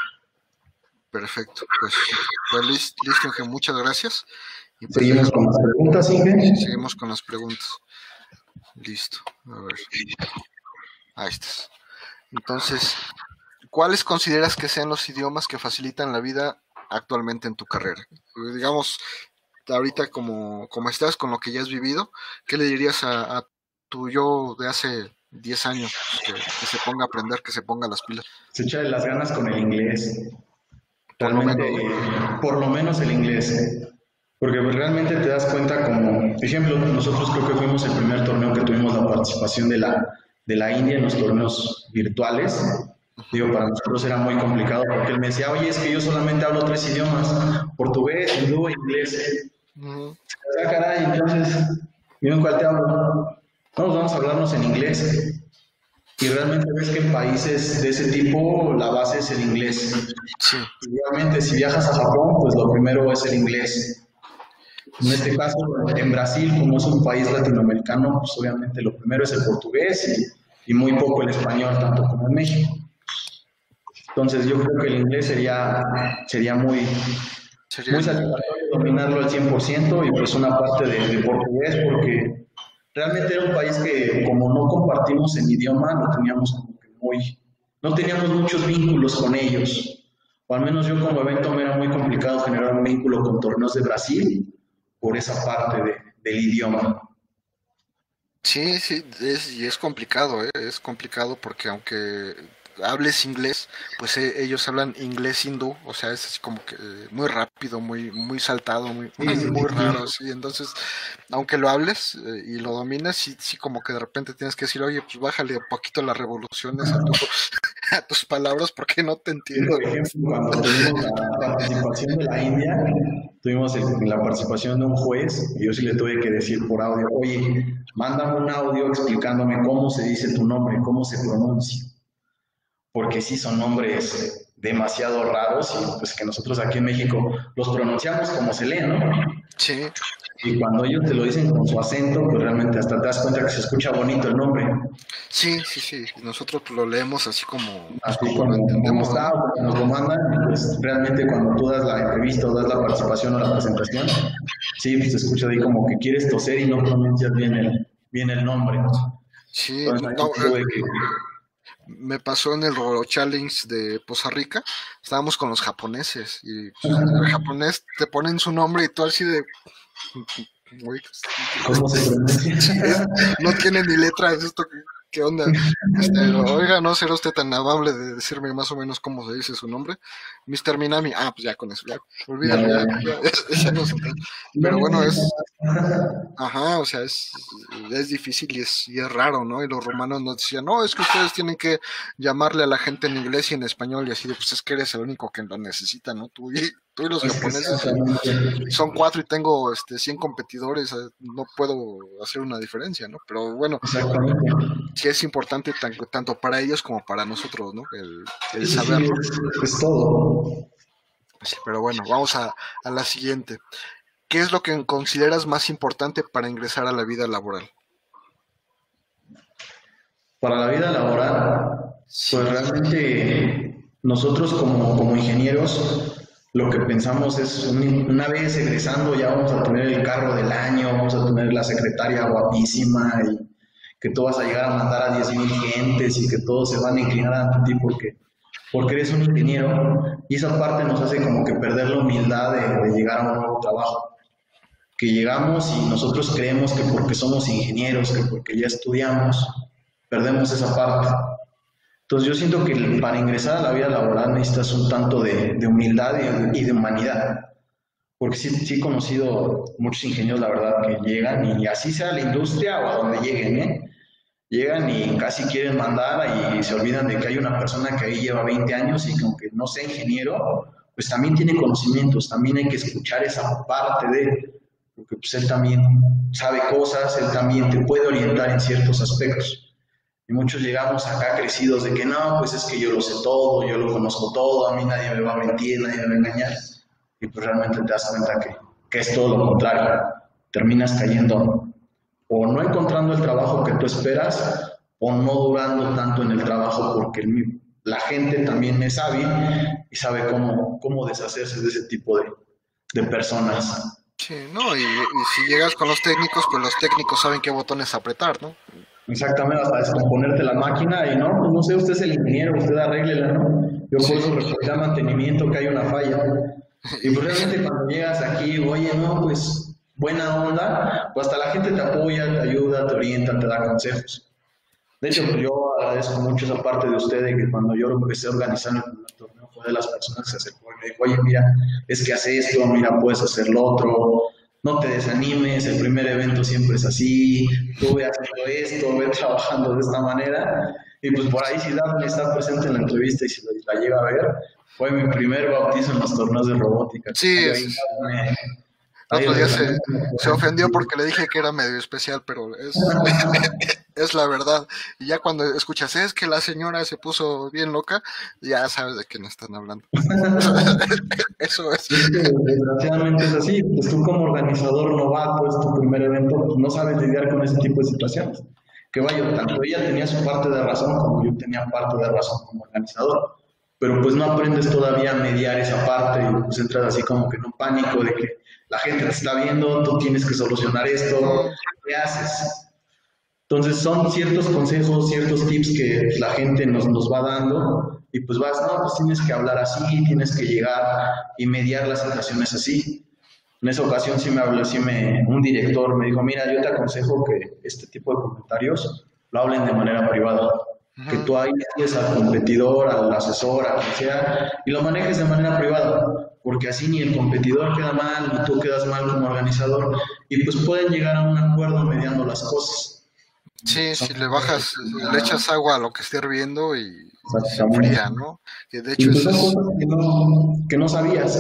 Perfecto, pues, pues listo, Inge, muchas gracias. Y pues, seguimos con las preguntas, Inge. Seguimos con las preguntas. Listo, a ver. Ahí estás. Entonces, ¿cuáles consideras que sean los idiomas que facilitan la vida actualmente en tu carrera? Digamos, ahorita como, como estás, con lo que ya has vivido, ¿qué le dirías a, a tu yo de hace diez años que, que se ponga a aprender, que se ponga las pilas? Se echa las ganas con el inglés. Realmente, por lo menos, por lo menos el inglés. Porque realmente te das cuenta como, ejemplo, nosotros creo que fuimos el primer torneo que tuvimos la participación de la, de la India en los torneos virtuales. Digo, para nosotros era muy complicado porque él me decía, oye, es que yo solamente hablo tres idiomas, portugués, hindú e inglés. Uh-huh. Ah, caray, entonces, ¿yo en cuál te hablo? Vamos, vamos a hablarnos en inglés. Y realmente ves que en países de ese tipo la base es el inglés. Sí. Y obviamente si viajas a Japón, pues lo primero es el inglés. En este caso, en Brasil, como es un país latinoamericano, pues obviamente lo primero es el portugués y, y muy poco el español, tanto como en México. Entonces yo creo que el inglés sería, sería muy, ¿Sería? muy satisfactorio dominarlo al cien por ciento y pues una parte de, de portugués porque realmente era un país que como no compartimos en idioma, no teníamos como que muy, no teníamos muchos vínculos con ellos. O al menos yo como evento me era muy complicado generar un vínculo con torneos de Brasil por esa parte de, del idioma. Sí, sí, es, y es complicado, ¿eh? Es complicado porque aunque hables inglés, pues eh, ellos hablan inglés hindú, o sea, es así como que eh, muy rápido, muy muy saltado, muy Sí, sí, muy sí. raro, sí. Entonces, aunque lo hables eh, y lo domines, sí, sí como que de repente tienes que decir, oye, pues bájale un poquito las revoluciones a, tu, a tus palabras porque no te Sí, entiendo. por ejemplo, cuando tuvimos la participación de la India, tuvimos el- la participación de un juez y yo sí le tuve que decir por audio, oye, mándame un audio explicándome cómo se dice tu nombre, cómo se pronuncia, porque sí son nombres demasiado raros y pues que nosotros aquí en México los pronunciamos como se lee, ¿no? Sí, Y cuando ellos te lo dicen con su acento, pues realmente hasta te das cuenta que se escucha bonito el nombre. sí, sí, sí. Nosotros pues, lo leemos así como, pues Así como lo como, como entendemos, está, ¿no? o como nos lo mandan, pues realmente cuando tú das la entrevista o das la participación o la presentación, sí, pues se escucha ahí como que quieres toser y no pronuncias bien el, bien el nombre. Sí, Entonces ahí no, sí tuve que, me pasó en el Roro Challenge de Poza Rica. Estábamos con los japoneses y pues, el japonés te ponen su nombre y tú así de, güey, ¿cómo se pronuncia? sí, es- no tiene ni letra, es esto, ¿qué, qué onda? Este, oiga, no será usted tan amable de decirme más o menos cómo se dice su nombre. mister Minami, ah, pues ya con eso, ya, Ya, olvídalo, ya, ya, ya. ya, ya nos entendemos. No Pero bueno, necesito es, ajá, o sea, es, es difícil y es, y es raro, ¿no? Y los romanos nos decían, no, es que ustedes tienen que llamarle a la gente en inglés y en español, y así de, pues es que eres el único que lo necesita, ¿no? Tú y, tú y los es que japoneses, y exactamente. son cuatro y tengo este, cien competidores, eh, no puedo hacer una diferencia, ¿no? Pero bueno, Exactamente. sí es importante tan- tanto para ellos como para nosotros, ¿no? El, el Sí, sí, saberlo. es, es todo. Sí, pero bueno, vamos a, a la siguiente. ¿Qué es lo que consideras más importante para ingresar a la vida laboral? Para la vida laboral, pues Sí, realmente nosotros como, como ingenieros lo que pensamos es un- una vez egresando ya vamos a tener el carro del año, vamos a tener la secretaria guapísima y que tú vas a llegar a mandar a diez mil gentes y que todos se van a inclinar ante ti porque, porque eres un ingeniero y esa parte nos hace como que perder la humildad de, de llegar a un nuevo trabajo. Que llegamos y nosotros creemos que porque somos ingenieros, que porque ya estudiamos, perdemos esa parte. Entonces yo siento que para ingresar a la vida laboral necesitas un tanto de, de humildad y, y, de humanidad, porque sí, sí he conocido muchos ingenieros, la verdad, que llegan y así sea la industria o a donde lleguen, ¿eh? Llegan y casi quieren mandar y se olvidan de que hay una persona que ahí lleva veinte años y que aunque no sea ingeniero, pues también tiene conocimientos, también hay que escuchar esa parte de, porque pues él también sabe cosas, él también te puede orientar en ciertos aspectos. Y muchos llegamos acá crecidos de que no, pues es que yo lo sé todo, yo lo conozco todo, a mí nadie me va a mentir, nadie me va a engañar. Y pues realmente te das cuenta que, que es todo lo contrario. Terminas cayendo o no encontrando el trabajo que tú esperas o no durando tanto en el trabajo porque el, la gente también es hábil y sabe cómo, cómo deshacerse de ese tipo de, de personas. sí, no, y, y si llegas con los técnicos, pues los técnicos saben qué botones apretar, ¿no? Exactamente, hasta descomponerte la máquina y no, pues no sé, usted es el ingeniero, usted arréglela, ¿no? Yo por Sí, eso reporté a mantenimiento que hay una falla. Y pues realmente cuando llegas aquí, oye, no, pues buena onda, pues hasta la gente te apoya, te ayuda, te orienta, te da consejos. De hecho, sí, pues yo agradezco mucho esa parte de usted, de que cuando yo lo empecé a organizar el primer torneo, fue de las personas que se acercó y me dijo, oye, mira, es que hace esto, mira, puedes hacer lo otro, no te desanimes, el primer evento siempre es así, tú ve haciendo esto, ve trabajando de esta manera, y pues por ahí si Daphne está presente en la entrevista y si la, la llega a ver, fue mi primer bautizo en los torneos de robótica. sí, Ahí, es, ahí, es- Daphne, el ahí otro día se, reclamando. se ofendió porque le dije que era medio especial, pero es, es la verdad. Y ya cuando escuchas, es que la señora se puso bien loca, ya sabes de quién están hablando. Eso es. Y es que desgraciadamente es así, pues tú como organizador novato, es tu primer evento, pues no sabes lidiar con ese tipo de situaciones. Que vaya, tanto ella tenía su parte de razón como yo tenía parte de razón como organizador. Pero pues no aprendes todavía a mediar esa parte y pues entras así como que en un pánico de que la gente te está viendo, tú tienes que solucionar esto, Mm, ¿qué haces? Entonces son ciertos consejos, ciertos tips que la gente nos, nos va dando y pues vas, no, pues tienes que hablar así, tienes que llegar y mediar las situaciones así. En esa ocasión sí me habló, sí me, un director me dijo, mira, yo te aconsejo que este tipo de comentarios lo hablen de manera privada. que Ujú. tú ahí tienes al competidor, al asesor, a quien sea, y lo manejes de manera privada, porque así ni el competidor queda mal, ni tú quedas mal como organizador, y pues pueden llegar a un acuerdo mediando las cosas. Sí, Son si le cosas bajas, le echas agua a lo que esté hirviendo y, y se exactamente. enfría, ¿no? Que de Y hecho pues ese son es, cosas que no, que no sabías.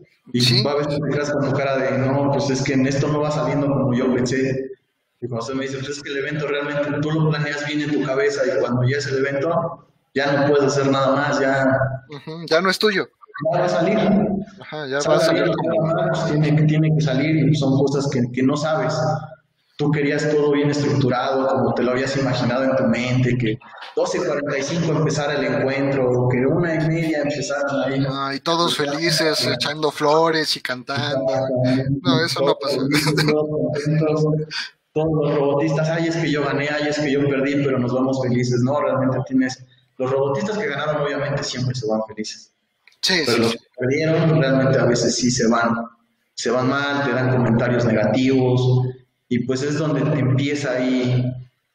Y sí, a veces te quedas con tu cara de, no, pues es que en esto no va saliendo como yo pensé. Y cuando se me dice, pues es que el evento realmente tú lo planeas bien en tu cabeza y cuando ya es el evento, ya no puedes hacer nada más, ya, ujú, ya no es tuyo. ya va a salir. Ajá, ya va a Salga bien salir o como, salga mal, pues tiene, tiene que salir y son cosas que, que no sabes. Tú querías todo bien estructurado, como te lo habías imaginado en tu mente, que doce cuarenta y cinco empezara el encuentro, o que una y media empezaran ahí. ajá, y todos felices, echando flores y cantando. No, eso no Todos pasó. felices, todos contentos, todos los robotistas, ay, es que yo gané, ay, es que yo perdí, pero nos vamos felices, ¿no? Realmente tienes, los robotistas que ganaron obviamente siempre se van felices, Sí, pero sí, los sí. que perdieron realmente a veces sí se van, se van mal, te dan comentarios negativos, y pues es donde te empieza ahí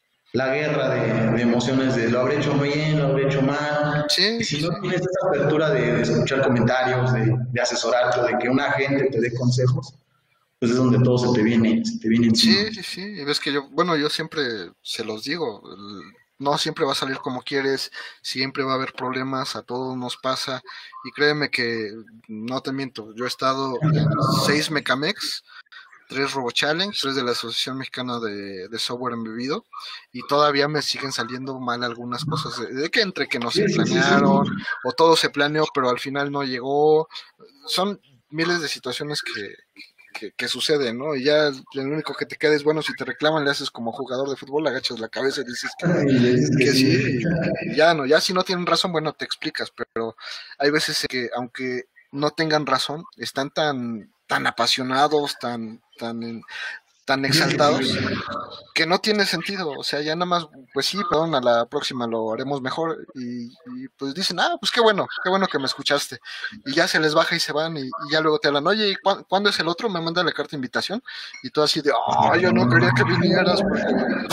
la guerra de, de emociones de lo habré hecho bien, lo habré hecho mal, y Sí, sí, si no sí. tienes esa apertura de, de escuchar comentarios, de, de asesorarte, de que una gente te dé consejos, pues es donde todo se te viene, se te viene encima. Sí, sí, sí. Y ves que yo, bueno, yo siempre se los digo, el- no siempre va a salir como quieres, siempre va a haber problemas, a todos nos pasa. Y créeme que no te miento, yo he estado en seis Mecamex, tres Robo Challenge, tres de la Asociación Mexicana de, de Software Embebido, y todavía me siguen saliendo mal algunas cosas. De, de que entre que no se Sí, sí, sí, sí. planearon, o todo se planeó, pero al final no llegó. Son miles de situaciones que, que, que suceden, ¿no? Y ya lo único que te queda es, bueno, si te reclaman, le haces como jugador de fútbol, le agachas la cabeza y dices que, Y le dices que que sí. sí, y, y ya no, ya si no tienen razón, bueno, te explicas, pero hay veces que aunque no tengan razón, están tan, tan apasionados, tan, tan, tan Bien exaltados, sensible. que no tiene sentido, o sea, ya nada más, pues sí, perdón, a la próxima lo haremos mejor, y, y pues dicen, ah, pues qué bueno, qué bueno que me escuchaste, y ya se les baja y se van, y, y ya luego te hablan, oye, ¿y cuán- cuándo es el otro? Me manda la carta de invitación, y tú así de, oh, yo no quería que vinieras porque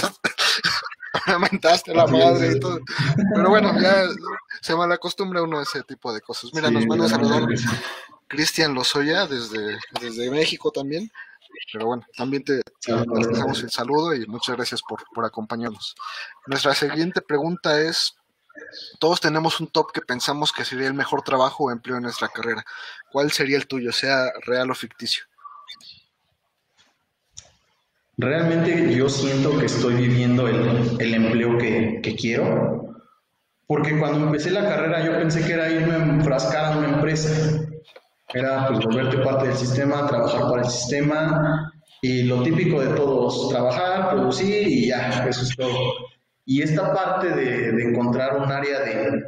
me mentaste la Así madre y es. todo, pero bueno, ya se malacostumbra uno a ese tipo de cosas. Mira, Sí, nos manda un realmente saludón que sí. Cristian Lozoya desde, desde México también. Pero bueno, también te, te, te regresamos Saludos. el saludo y muchas gracias por, por acompañarnos. Nuestra siguiente pregunta es, todos tenemos un top que pensamos que sería el mejor trabajo o empleo en nuestra carrera. ¿Cuál sería el tuyo, sea real o ficticio? Realmente yo siento que estoy viviendo el, el empleo que, que quiero, porque cuando empecé la carrera yo pensé que era irme a enfrascar a una empresa. Era pues volverte parte del sistema, trabajar para el sistema y lo típico de todos, trabajar, producir y ya, eso es todo. Y esta parte de, de encontrar un área de,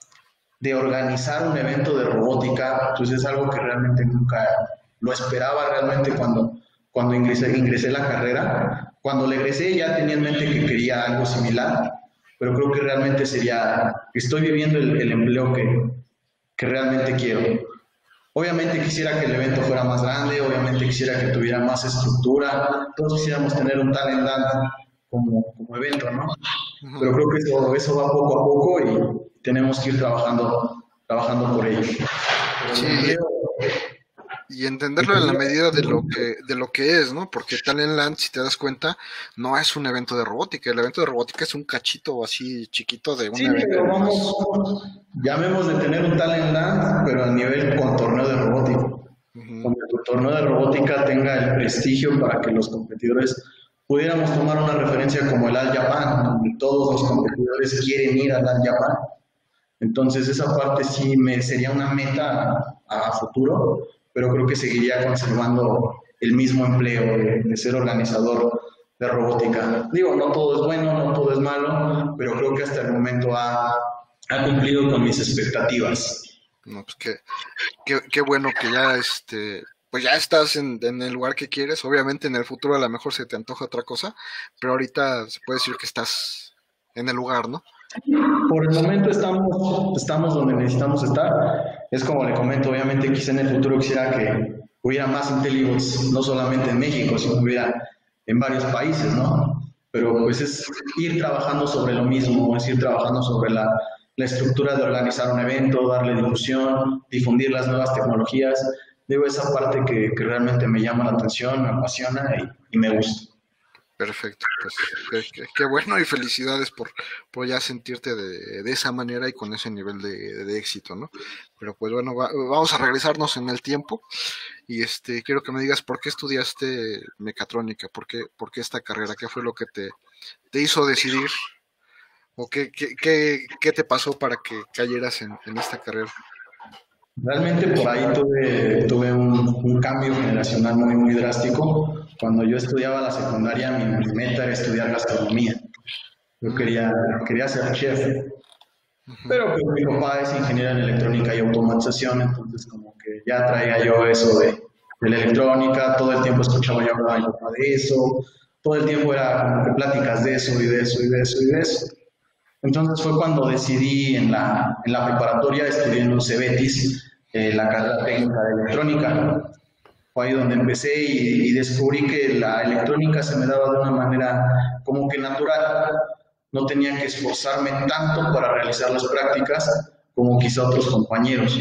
de organizar un evento de robótica, pues es algo que realmente nunca lo esperaba realmente cuando, cuando ingresé, ingresé la carrera. Cuando le egresé ya tenía en mente que quería algo similar, pero creo que realmente sería, estoy viviendo el, el empleo que, que realmente quiero. Obviamente quisiera que el evento fuera más grande, obviamente quisiera que tuviera más estructura, todos quisiéramos tener un talent dance como, como evento, ¿no? Ujú. Pero creo que eso, eso va poco a poco y tenemos que ir trabajando, trabajando por ello. Pero el Sí, empleo, y el entenderlo en la empleo, medida de lo que de lo que es, ¿no? Porque Talentland, si te das cuenta, no es un evento de robótica. El evento de robótica es un cachito así chiquito de un sí, evento pero más. vamos, llamemos de tener un talent dance, pero a nivel con torneo de robótica. Ujú. Donde tu torneo de robótica tenga el prestigio para que los competidores pudiéramos tomar una referencia como el All Japan, donde todos los competidores quieren ir al All Japan. Entonces esa parte sí me sería una meta a, a futuro, pero creo que seguiría conservando el mismo empleo de, de ser organizador de robótica. Digo, no todo es bueno, no todo es malo, pero creo que hasta el momento ha, ha cumplido con mis expectativas. No, pues qué, qué, qué bueno que ya este pues ya estás en, en el lugar que quieres. Obviamente en el futuro a lo mejor se te antoja otra cosa, pero ahorita se puede decir que estás en el lugar, ¿no? Por el momento estamos, estamos donde necesitamos estar. Es como le comento, obviamente quizá en el futuro quisiera que hubiera más IntelliBots, no solamente en México, sino que hubiera en varios países, ¿no? pero pues es ir trabajando sobre lo mismo, es ir trabajando sobre la, la estructura de organizar un evento, darle difusión, difundir las nuevas tecnologías. Digo, esa parte que, que realmente me llama la atención, me apasiona y, y me gusta. Perfecto, pues qué, qué- qué bueno y felicidades por, por ya sentirte de, de esa manera y con ese nivel de, de éxito, ¿no? Pero pues bueno, va- vamos a regresarnos en el tiempo y este quiero que me digas por qué estudiaste mecatrónica, por qué, por qué esta carrera, qué fue lo que te, te hizo decidir o qué, qué, qué, qué te pasó para que cayeras en, en esta carrera. Realmente por ahí tuve, tuve un, un cambio generacional muy, muy drástico. Cuando yo estudiaba la secundaria, mi, mi meta era estudiar gastronomía. Yo Mm, quería, quería ser chef, ujú. pero pues mi papá es ingeniero en electrónica y automatización, entonces como que ya traía yo eso de, de la electrónica, todo el tiempo escuchaba yo hablar a mi papá de eso, todo el tiempo era como que pláticas de eso y de eso y de eso y de eso. Entonces fue cuando decidí en la, en la preparatoria, estudié en los Cebetis, eh, la carrera técnica de electrónica. Fue ahí donde empecé y, y descubrí que la electrónica se me daba de una manera como que natural. No tenía que esforzarme tanto para realizar las prácticas como quizá otros compañeros.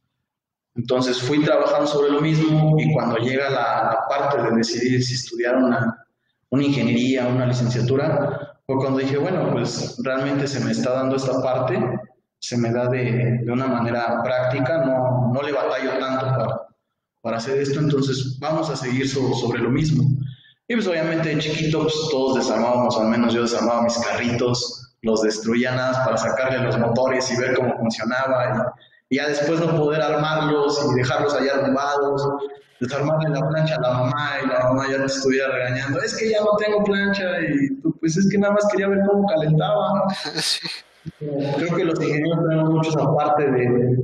Entonces fui trabajando sobre lo mismo y cuando llega la, la parte de decidir si estudiar una, una ingeniería, una licenciatura, fue cuando dije, bueno, pues realmente se me está dando esta parte, se me da de, de una manera práctica, no, no le batallo tanto para, para hacer esto, entonces vamos a seguir so, sobre lo mismo. Y pues obviamente de chiquito pues, todos desarmábamos, al menos yo desarmaba mis carritos, los destruía nada más para sacarle los motores y ver cómo funcionaba. Y, y ya después no poder armarlos y dejarlos allá arrumbados, desarmarle la plancha a la mamá y la mamá ya te estuviera regañando, es que ya no tengo plancha y tú, pues es que nada más quería ver cómo calentaba. Sí. Creo que los ingenieros tenemos mucho esa parte de,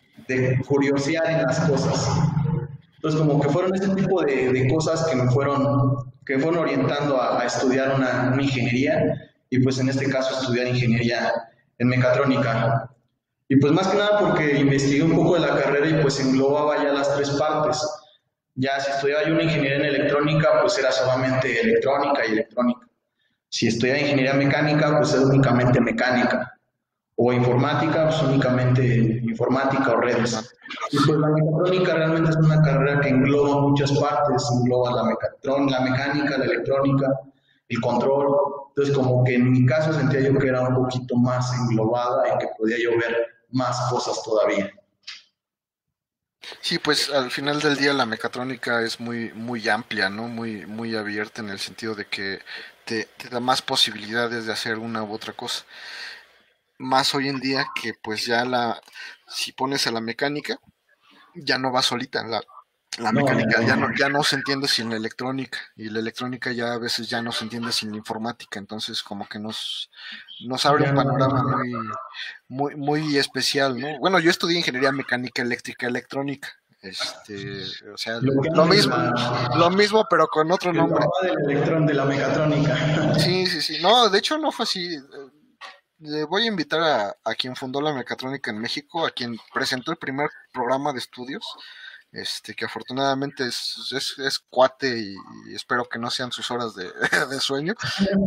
de curiosear en las cosas. Entonces, como que fueron ese tipo de, de cosas que me fueron, que me fueron orientando a, a estudiar una, una, ingeniería y pues en este caso estudiar ingeniería en mecatrónica. Y pues más que nada porque investigué un poco de la carrera y pues englobaba ya las tres partes. Ya si estudiaba yo una ingeniería en electrónica, pues era solamente electrónica y electrónica. Si estudiaba ingeniería mecánica, pues era únicamente mecánica o informática, pues únicamente informática o redes. Y pues la mecatrónica realmente es una carrera que engloba muchas partes, engloba la, mecatrón, la mecánica, la electrónica, el control. Entonces como que en mi caso sentía yo que era un poquito más englobada y que podía yo ver más cosas todavía. Sí, pues al final del día la mecatrónica es muy, muy amplia, ¿no? Muy, muy abierta en el sentido de que te, te da más posibilidades de hacer una u otra cosa. Más hoy en día que pues ya la, si pones a la mecánica, ya no va solita, la, la No, ya mecánica ya no, no. ya no se entiende sin la electrónica y la electrónica ya a veces ya no se entiende sin la informática, entonces como que nos, nos abre un Ya panorama no. muy, muy, muy especial, ¿no? Bueno, yo estudié ingeniería mecánica, eléctrica, electrónica, este, o sea, Lo que lo antes mismo, la, lo mismo pero con otro el nombre. papá del electrón de la mecatrónica. Sí, sí, sí. No, de hecho no fue así. Le voy a invitar a, a quien fundó la mecatrónica en México, a quien presentó el primer programa de estudios, este, que afortunadamente es, es, es cuate y, y espero que no sean sus horas de, de sueño,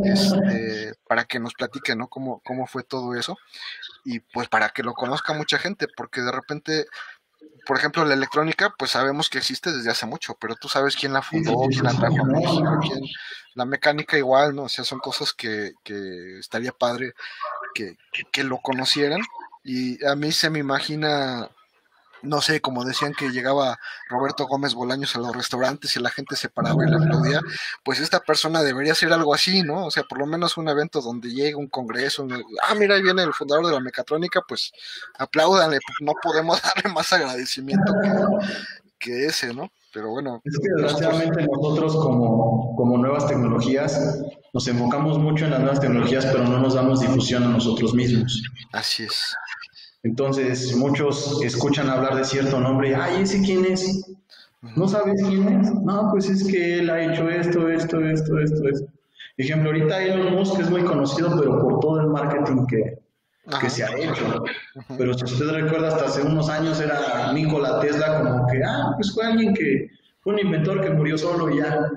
este, para que nos platique, ¿no? Cómo, cómo fue todo eso y pues para que lo conozca mucha gente, porque de repente, por ejemplo, la electrónica, pues sabemos que existe desde hace mucho, pero tú sabes quién la Sí, sí, fundó, quién sí, la sí, trajo a no, México, no. quién, la mecánica igual, ¿no? O sea, son cosas que, que estaría padre que, que lo conocieran. Y a mí se me imagina, no sé, como decían que llegaba Roberto Gómez Bolaños a los restaurantes y la gente se paraba y le aplaudía, pues esta persona debería ser algo así, ¿no? O sea, por lo menos un evento donde llegue un congreso, un, ah, mira, ahí viene el fundador de la mecatrónica, pues apláudanle, no podemos darle más agradecimiento que, que ese, ¿no? Pero bueno, Es que nosotros, desgraciadamente nosotros como, como nuevas tecnologías nos enfocamos mucho en las nuevas tecnologías, pero no nos damos difusión a nosotros mismos. así es. Entonces muchos escuchan hablar de cierto nombre, ay, ¿ese quién es? ¿No Ujú. sabes quién es? No, pues es que él ha hecho esto, esto, esto, esto, esto. Por ejemplo, ahorita Elon Musk es muy conocido, pero por todo el marketing que, que Ajá. se ha hecho. Ujú. Pero si usted recuerda, hasta hace unos años era Nikola Tesla como que, ah, pues fue alguien que, fue un inventor que murió solo y ya.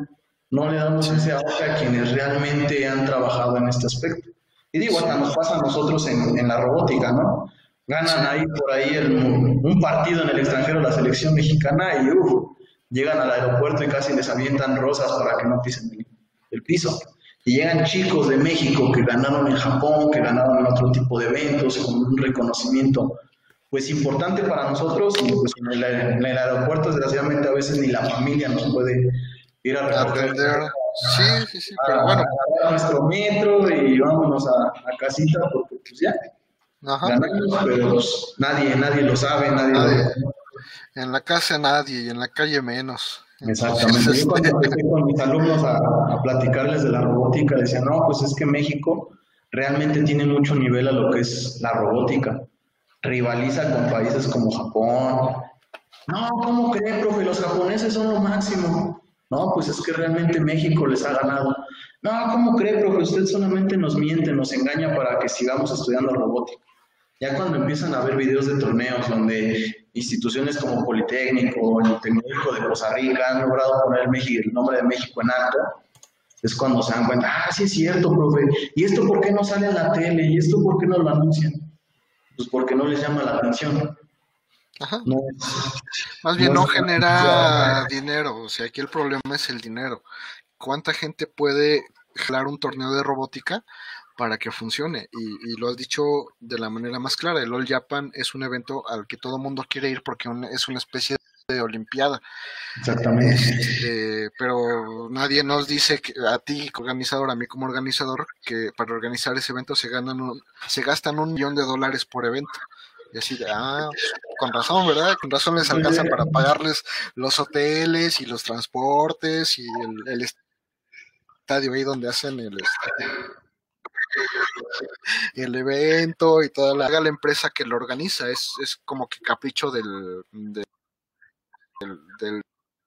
no le damos sí, ese auge a quienes realmente han trabajado en este aspecto. Y digo, hasta sí, nos pasa a nosotros en, en la robótica, ¿no? Ganan sí, ahí por ahí el, un partido en el extranjero la selección mexicana y uf, llegan al aeropuerto y casi les avientan rosas para que no pisen el, el piso. Y llegan chicos de México que ganaron en Japón, que ganaron en otro tipo de eventos, con un reconocimiento pues importante para nosotros y pues en el, en el aeropuerto desgraciadamente a veces ni la familia nos puede ir a recoger atender, sí, sí, sí, pero a, bueno, a, a nuestro metro y vámonos a, a casita porque pues ya ajá, ganamos, pero pues, nadie, nadie lo sabe, nadie lo nadie, reconoce. en la casa nadie y en la calle menos, entonces, Exactamente. Yo este, cuando empecé con mis alumnos a, a platicarles de la robótica, decía, no, pues es que México realmente tiene mucho nivel a lo que es la robótica. Rivaliza con países como Japón. No, ¿cómo cree, profe? Los japoneses son lo máximo. No, pues es que realmente México les ha ganado. No, ¿cómo cree, profe? Usted solamente nos miente, nos engaña para que sigamos estudiando robótica. Ya cuando empiezan a ver videos de torneos donde instituciones como Politécnico o el Tecnológico de Costa Rica han logrado poner el, México, el nombre de México en alto, es cuando se dan cuenta, ah, sí es cierto, profe, ¿y esto por qué no sale en la tele? ¿Y esto por qué no lo anuncian? Pues porque no les llama la atención. ajá, No es, más no bien es no una noticia. genera dinero, o sea, aquí el problema es el dinero. ¿Cuánta gente puede jalar un torneo de robótica para que funcione? Y, y lo has dicho de la manera más clara, el All Japan es un evento al que todo mundo quiere ir porque un, es una especie de olimpiada. Exactamente. Este, pero nadie nos dice que a ti como organizador, a mí como organizador, que para organizar ese evento se ganan un, se gastan un millón de dólares por evento. Y así de, ah, pues, con razón, ¿verdad? Con razón les alcanza para pagarles los hoteles y los transportes y el, el estadio ahí donde hacen el, este, el evento y toda la, la empresa que lo organiza. Es, es como que capricho del, del, del,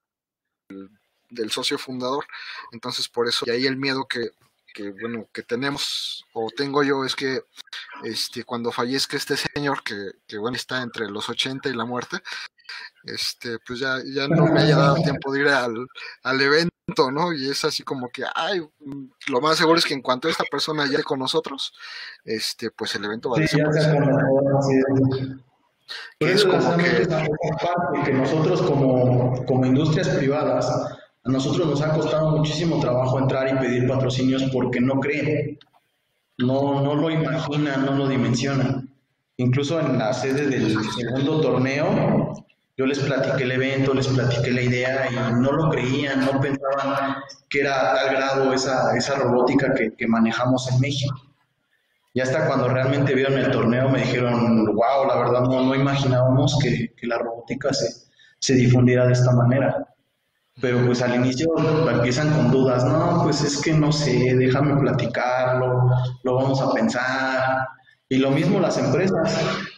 del socio fundador. Entonces, por eso, y ahí el miedo que, que, bueno, que tenemos o tengo yo es que este, cuando fallezca este señor, que, que bueno, está entre los ochenta y la muerte, este, pues ya, ya no me haya dado tiempo de ir al, al evento, ¿no? Y es así como que, ay, lo más seguro es que en cuanto esta persona ya esté con nosotros, este, pues el evento va a Sí, ya se desaparecer. acomodó, así es. Que Pero es es como desgraciadamente que, esa, esa parte que nosotros como, como industrias privadas, a nosotros nos ha costado muchísimo trabajo entrar y pedir patrocinios porque no creen, no, no lo imaginan, no lo dimensionan. Incluso en la sede del segundo torneo, yo les platiqué el evento, les platiqué la idea y no lo creían, no pensaban que era a tal grado esa, esa robótica que, que manejamos en México. Y hasta cuando realmente vieron el torneo me dijeron, wow, la verdad no, no imaginábamos que, que la robótica se, se difundiera de esta manera. Pero pues al inicio empiezan con dudas, no, pues es que no sé, déjame platicarlo, lo vamos a pensar. Y lo mismo las empresas,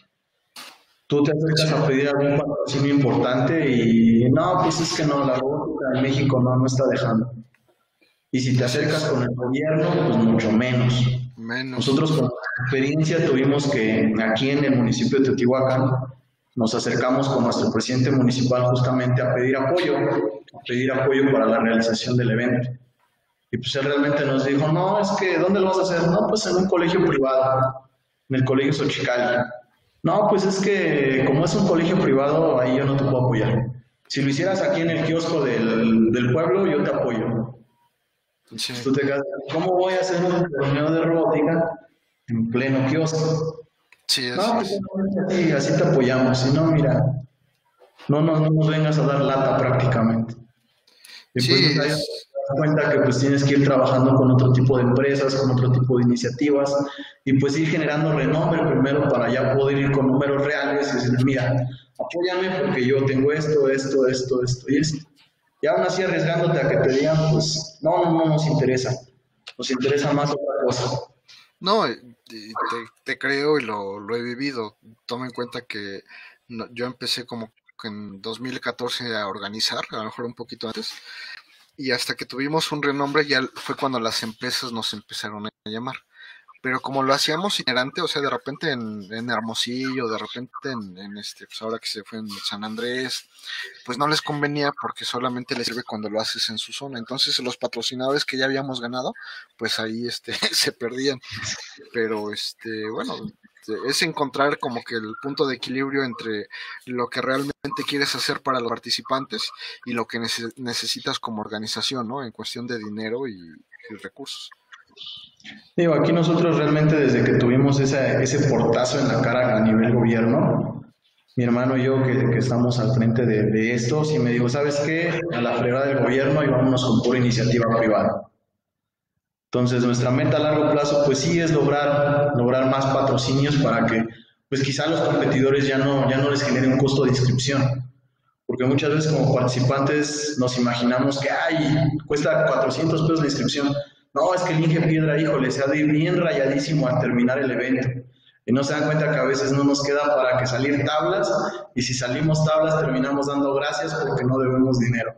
tú te acercas sí, a pedir algún patrocinio importante y no, pues es que no, la robótica en México no, no está dejando. Y si te así acercas es, con el gobierno, pues mucho menos. menos, Nosotros con experiencia tuvimos que aquí en el municipio de Teotihuacán nos acercamos con nuestro presidente municipal justamente a pedir apoyo, a pedir apoyo para la realización del evento. Y pues él realmente nos dijo, no, es que ¿dónde lo vas a hacer? No, pues en un colegio privado, en el colegio Xochicali. No, pues es que como es un colegio privado, ahí yo no te puedo apoyar. Si lo hicieras aquí en el kiosco del, del pueblo, yo te apoyo. sí, Entonces tú te quedas, ¿cómo voy a hacer un torneo de robótica en pleno kiosco? sí, No, así pues es. así, así te apoyamos. Si no, mira, no, no, no nos vengas a dar lata prácticamente. Y pues Sí, ahí te es, das cuenta que pues tienes que ir trabajando con otro tipo de empresas, con otro tipo de iniciativas y pues ir generando renombre primero para ya poder ir con números reales y decir, mira, apóyame porque yo tengo esto, esto, esto, esto y esto. Y aún así arriesgándote a que te digan, pues no, no, no nos interesa, nos interesa más otra cosa. no, y te, te creo y lo, lo he vivido. Toma en cuenta que no- yo empecé como en dos mil catorce a organizar, a lo mejor un poquito antes, y hasta que tuvimos un renombre ya fue cuando las empresas nos empezaron a llamar. pero como lo hacíamos itinerante, o sea, de repente en, en Hermosillo, de repente en, en este, pues ahora que se fue en San Andrés, pues no les convenía porque solamente les sirve cuando lo haces en su zona. Entonces los patrocinadores que ya habíamos ganado, pues ahí este, se perdían. Pero este, bueno, es encontrar como que el punto de equilibrio entre lo que realmente quieres hacer para los participantes y lo que nece- necesitas como organización, ¿no? En cuestión de dinero y, y recursos. Digo, aquí nosotros realmente desde que tuvimos ese, ese portazo en la cara a nivel gobierno, mi hermano y yo que, que estamos al frente de, de esto, sí me dijo, ¿sabes qué? A la fregada del gobierno y vámonos con pura iniciativa privada. Entonces, nuestra meta a largo plazo, pues sí es lograr, lograr más patrocinios para que, pues quizá los competidores ya no, ya no les genere un costo de inscripción. Porque muchas veces como participantes nos imaginamos que, ay, cuesta cuatrocientos pesos la inscripción. No, es que el Inge Piedra, híjole, se ha de ir bien rayadísimo al terminar el evento. Y no se dan cuenta que a veces no nos queda para que salir tablas, y si salimos tablas terminamos dando gracias porque no debemos dinero.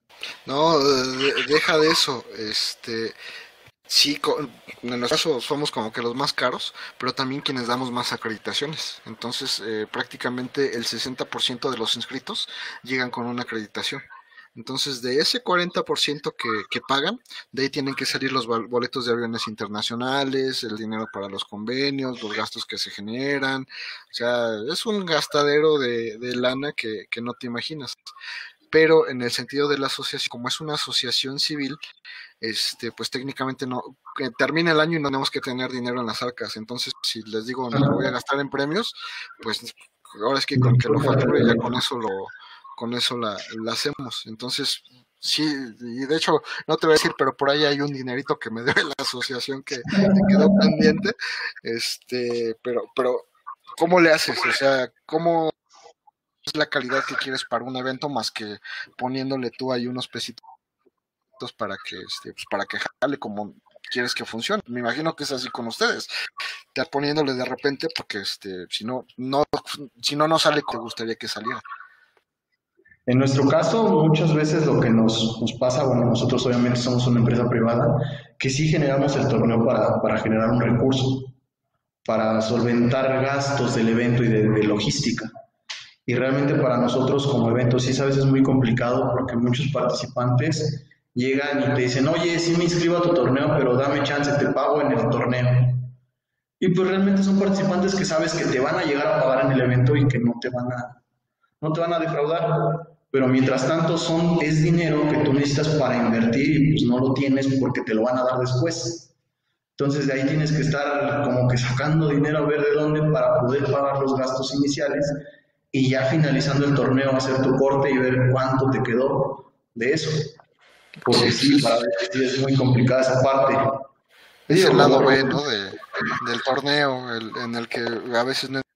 No, de- deja de eso. Este, sí, en nuestro caso somos como que los más caros, pero también quienes damos más acreditaciones. Entonces, eh, prácticamente el sesenta por ciento de los inscritos llegan con una acreditación. Entonces, de ese cuarenta por ciento que, que pagan, de ahí tienen que salir los boletos de aviones internacionales, el dinero para los convenios, los gastos que se generan. O sea, es un gastadero de, de lana que, que no te imaginas. Pero en el sentido de la asociación, como es una asociación civil, este, pues técnicamente no, que termina el año y no tenemos que tener dinero en las arcas. Entonces, si les digo, me lo voy a gastar en premios, pues ahora es que con que lo facture ya con eso lo, con eso la, la hacemos. Entonces, sí, y de hecho, no te voy a decir, pero por ahí hay un dinerito que me debe la asociación que, que quedó pendiente. Este, pero, pero, ¿cómo le haces? O sea, ¿cómo es la calidad que quieres para un evento más que poniéndole tú ahí unos pesitos para que este, pues para que jale como quieres que funcione? Me imagino que es así con ustedes, te poniéndole de repente porque este si no no si no no sale como gustaría que saliera. En nuestro caso, muchas veces lo que nos, nos pasa, bueno, nosotros obviamente somos una empresa privada, que sí generamos el torneo para, para generar un recurso, para solventar gastos del evento y de, de logística. Y realmente para nosotros como evento sí sabes es muy complicado porque muchos participantes llegan y te dicen, oye, sí me inscribo a tu torneo, pero dame chance, te pago en el torneo. Y pues realmente son participantes que sabes que te van a llegar a pagar en el evento y que no te van a, no te van a defraudar. Pero mientras tanto son, es dinero que tú necesitas para invertir y pues no lo tienes porque te lo van a dar después. Entonces de ahí tienes que estar como que sacando dinero a ver de dónde para poder pagar los gastos iniciales y ya finalizando el torneo hacer tu corte y ver cuánto te quedó de eso. Porque Sí, pues sí, para es, ver si es muy complicada esa parte. es Digo, el como, lado B, ¿no? De, del torneo, el, en el que a veces no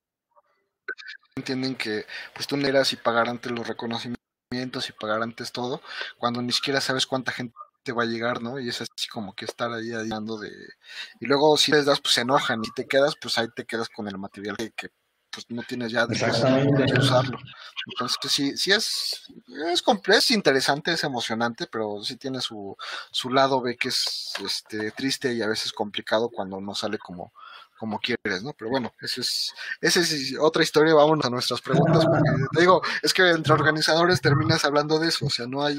entienden que pues tú neras y pagar antes los reconocimientos y pagar antes todo, cuando ni siquiera sabes cuánta gente te va a llegar, ¿no? Y es así como que estar ahí adiando de... Y luego si les das, pues se enojan, y si te quedas, pues ahí te quedas con el material que, que pues no tienes ya después exactamente. que usarlo. Entonces sí, sí es, es, es interesante, es emocionante, pero sí tiene su, su lado B que es este, triste y a veces complicado cuando no sale como, como quieres, ¿no? Pero bueno, esa es, esa es otra historia, vámonos a nuestras preguntas, porque te digo, es que entre organizadores terminas hablando de eso, o sea, no hay,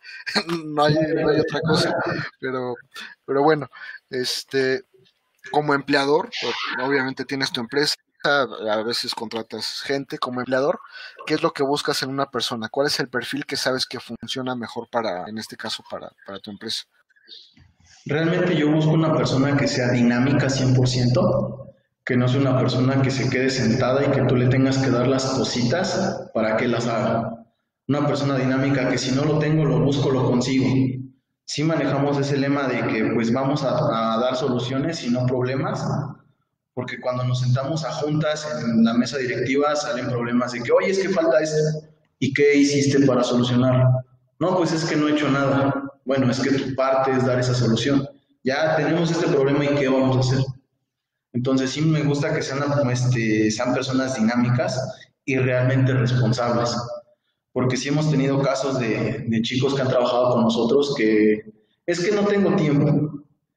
no hay, no hay otra cosa, pero, pero bueno, este, como empleador, obviamente tienes tu empresa, a veces contratas gente como empleador. ¿Qué es lo que buscas en una persona? ¿Cuál es el perfil que sabes que funciona mejor para, en este caso, para, para tu empresa? Realmente yo busco una persona que sea dinámica cien por ciento, que no sea una persona que se quede sentada y que tú le tengas que dar las cositas para que las haga. Una persona dinámica que si no lo tengo, lo busco, lo consigo. Sí manejamos ese lema de que pues vamos a, a dar soluciones y no problemas, porque cuando nos sentamos a juntas en la mesa directiva salen problemas de que, oye, es que falta esto, ¿y qué hiciste para solucionarlo? No, pues es que no he hecho nada. Bueno, es que tu parte es dar esa solución. Ya tenemos este problema y ¿qué vamos a hacer? Entonces sí me gusta que sean, este, sean personas dinámicas y realmente responsables. Porque sí hemos tenido casos de, de chicos que han trabajado con nosotros que es que no tengo tiempo.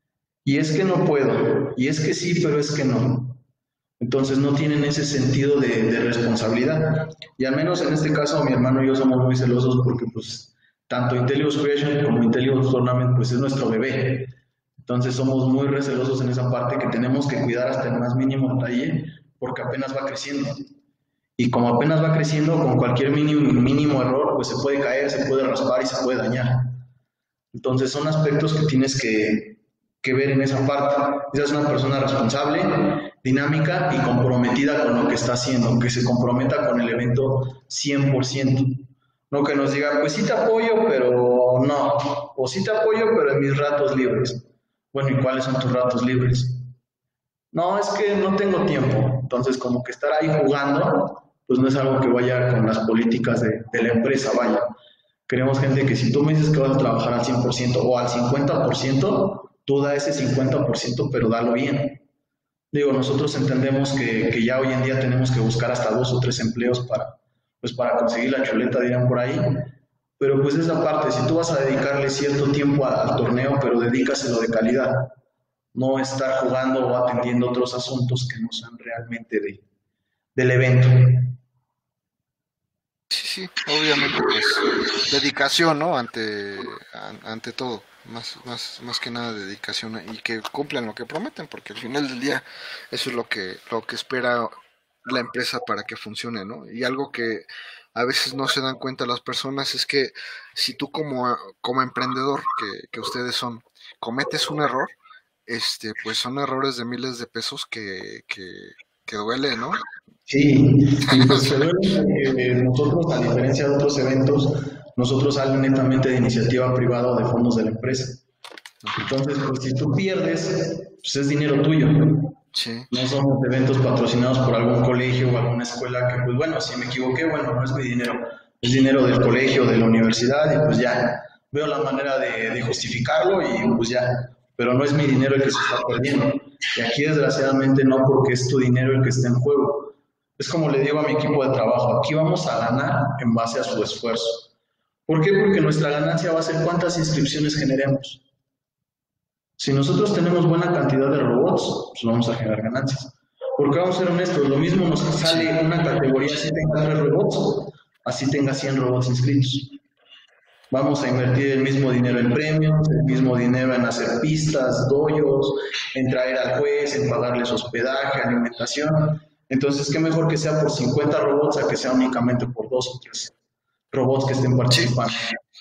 Y es que no puedo, y es que sí, pero es que no. Entonces no tienen ese sentido de, de responsabilidad. Y al menos en este caso mi hermano y yo somos muy celosos porque pues tanto Intellius Creation como Intellius Tournament pues es nuestro bebé. Entonces somos muy recelosos en esa parte que tenemos que cuidar hasta el más mínimo detalle porque apenas va creciendo. Y como apenas va creciendo, con cualquier mínimo, mínimo error, pues se puede caer, se puede raspar y se puede dañar. Entonces son aspectos que tienes que, que ver en esa parte. Esa es una persona responsable, dinámica y comprometida con lo que está haciendo, que se comprometa con el evento cien por ciento. No que nos diga, pues sí te apoyo, pero no. O sí te apoyo, pero en mis ratos libres. Bueno, ¿y cuáles son tus ratos libres? No, es que no tengo tiempo. Entonces, como que estar ahí jugando, pues no es algo que vaya con las políticas de, de la empresa, vaya. Queremos gente que si tú me dices que vas a trabajar al cien por ciento o al cincuenta por ciento, tú da ese cincuenta por ciento, pero dalo bien. Digo, nosotros entendemos que, que ya hoy en día tenemos que buscar hasta dos o tres empleos para, pues para conseguir la chuleta, dirán por ahí. Pero pues esa parte, si tú vas a dedicarle cierto tiempo al, al torneo, pero dedícaselo de calidad. No estar jugando o atendiendo otros asuntos que no sean realmente de, del evento. Sí, sí, obviamente, pues dedicación, ¿no? Ante, an- ante todo, más, más, más que nada dedicación y que cumplan lo que prometen, porque al final del día eso es lo que, lo que espera la empresa para que funcione, ¿no? Y algo que a veces no se dan cuenta las personas es que si tú como, como emprendedor, que, que ustedes son, cometes un error, este, pues son errores de miles de pesos que, que, que duele, ¿no? Sí, y pues se ve que nosotros, a diferencia de otros eventos, nosotros salen netamente de iniciativa privada o de fondos de la empresa. Entonces, pues si tú pierdes, pues es dinero tuyo. Sí, No somos eventos patrocinados por algún colegio o alguna escuela que, pues bueno, si me equivoqué, bueno, no es mi dinero, es dinero del colegio, de la universidad y pues ya, veo la manera de, de justificarlo y pues ya, pero no es mi dinero el que se está perdiendo. Y aquí desgraciadamente no, porque es tu dinero el que está en juego. Es como le digo a mi equipo de trabajo, aquí vamos a ganar en base a su esfuerzo. ¿Por qué? Porque nuestra ganancia va a ser cuántas inscripciones generemos. Si nosotros tenemos buena cantidad de robots, pues vamos a generar ganancias. Porque vamos a ser honestos, lo mismo nos sale una categoría si tenga tres robots, así tenga cien robots inscritos. Vamos a invertir el mismo dinero en premios, el mismo dinero en hacer pistas, doyos, en traer al juez, en pagarles hospedaje, alimentación. Entonces, qué mejor que sea por cincuenta robots a que sea únicamente por dos o tres robots que estén sí, participando.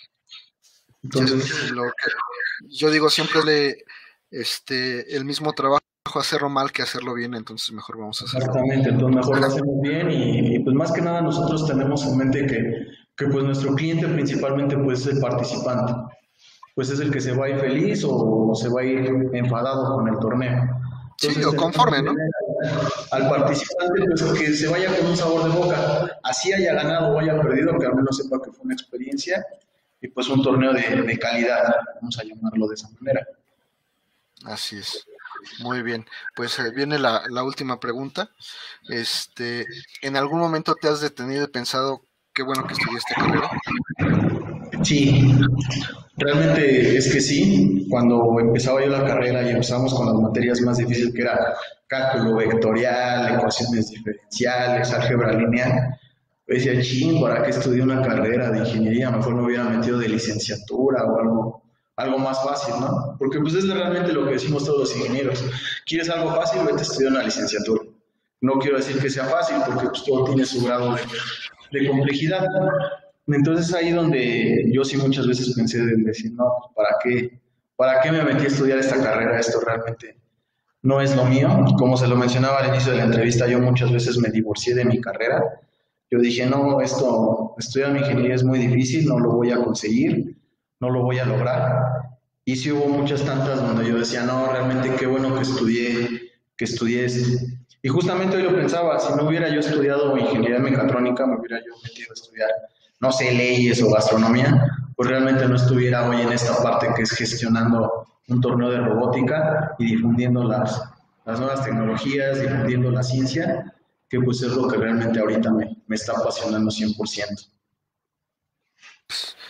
sí, Entonces, lo que yo digo siempre le, este, el mismo trabajo hacerlo mal que hacerlo bien, entonces mejor vamos a hacerlo bien. exactamente, entonces mejor lo hacemos bien y, y, pues más que nada nosotros tenemos en mente que, que pues nuestro cliente principalmente pues es el participante, pues es el que se va a ir feliz o se va a ir enfadado con el torneo. Sí, Entonces o tenemos que conforme, ¿no? tener al participante pues que se vaya con un sabor de boca, así haya ganado o haya perdido, que al menos sepa que fue una experiencia y pues un torneo de, de calidad, vamos a llamarlo de esa manera. Así es. Muy bien. Pues eh, viene la, la última pregunta. Este, ¿en algún momento te has detenido y pensado qué bueno que estudié esta carrera? Sí, realmente es que sí, cuando empezaba yo la carrera y empezamos con las materias más difíciles que era cálculo vectorial, ecuaciones diferenciales, álgebra lineal, pues decía, ching, ¿para qué estudié una carrera de ingeniería? Mejor me hubiera metido de licenciatura o algo, algo más fácil, ¿no? Porque pues es realmente lo que decimos todos los ingenieros. ¿Quieres algo fácil? Vete a estudiar una licenciatura. No quiero decir que sea fácil, porque pues, todo tiene su grado de, de complejidad. Entonces ahí donde yo sí muchas veces pensé en decir, no, ¿para qué? ¿Para qué me metí a estudiar esta carrera? Esto realmente no es lo mío. Como se lo mencionaba al inicio de la entrevista, yo muchas veces me divorcié de mi carrera. Yo dije, no, esto, estudiar mi ingeniería es muy difícil, no lo voy a conseguir, no lo voy a lograr. Y sí hubo muchas tantas donde yo decía, no, realmente qué bueno que estudié, que estudié esto. Y justamente hoy lo pensaba, si no hubiera yo estudiado ingeniería mecatrónica, me hubiera yo metido a estudiar, no sé, leyes o gastronomía, pues realmente no estuviera hoy en esta parte que es gestionando un torneo de robótica y difundiendo las, las nuevas tecnologías, difundiendo la ciencia, que pues es lo que realmente ahorita me, me está apasionando cien por ciento.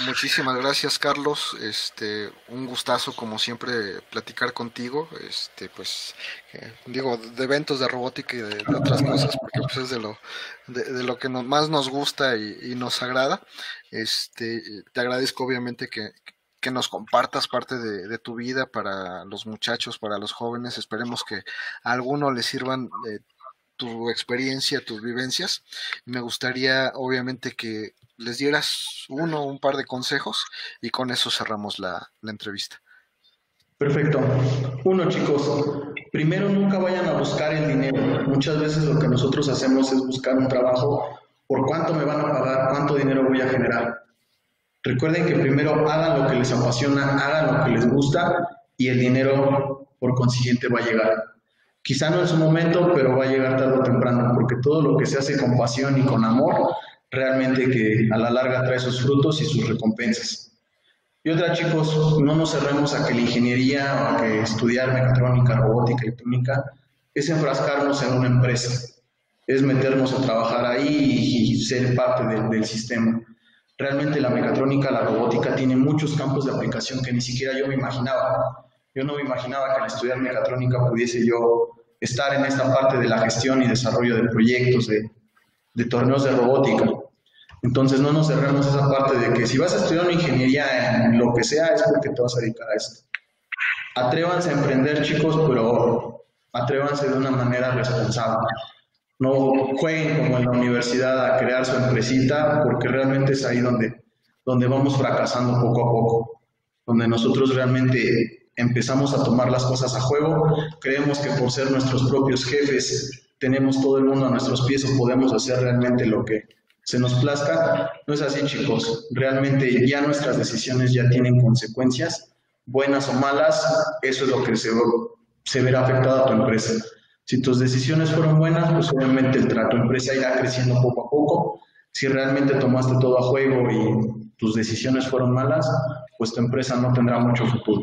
Muchísimas gracias, Carlos. Este, un gustazo como siempre platicar contigo. Este, pues eh, digo de eventos de robótica y de, de otras cosas, porque pues es de lo de, de lo que nos, más nos gusta y, y nos agrada. Este, te agradezco obviamente que que nos compartas parte de, de tu vida para los muchachos, para los jóvenes. Esperemos que a alguno les sirvan eh, tu experiencia, tus vivencias. Me gustaría, obviamente, que les dieras uno o un par de consejos y con eso cerramos la, la entrevista. Perfecto. Uno, chicos, primero nunca vayan a buscar el dinero. Muchas veces lo que nosotros hacemos es buscar un trabajo por cuánto me van a pagar, cuánto dinero voy a generar. Recuerden que primero hagan lo que les apasiona, hagan lo que les gusta y el dinero por consiguiente va a llegar. Quizá no en su momento, pero va a llegar tarde o temprano, porque todo lo que se hace con pasión y con amor, realmente que a la larga trae sus frutos y sus recompensas. Y otra, chicos, no nos cerremos a que la ingeniería o a que estudiar mecatrónica, robótica, electrónica es enfrascarnos en una empresa, es meternos a trabajar ahí y ser parte del, del sistema. Realmente la mecatrónica, la robótica tiene muchos campos de aplicación que ni siquiera yo me imaginaba. Yo no me imaginaba que al estudiar mecatrónica pudiese yo estar en esta parte de la gestión y desarrollo de proyectos, de, de torneos de robótica. Entonces no nos cerremos esa parte de que si vas a estudiar una ingeniería en lo que sea es porque te vas a dedicar a esto. Atrévanse a emprender, chicos, pero atrévanse de una manera responsable. No jueguen como en la universidad a crear su empresita, porque realmente es ahí donde, donde vamos fracasando poco a poco, donde nosotros realmente empezamos a tomar las cosas a juego, creemos que por ser nuestros propios jefes tenemos todo el mundo a nuestros pies o podemos hacer realmente lo que se nos plazca. No es así, chicos, realmente ya nuestras decisiones ya tienen consecuencias, buenas o malas, eso es lo que se, se verá afectado a tu empresa. Si tus decisiones fueron buenas, pues obviamente el trato empresa irá creciendo poco a poco. Si realmente tomaste todo a juego y tus decisiones fueron malas, pues tu empresa no tendrá mucho futuro.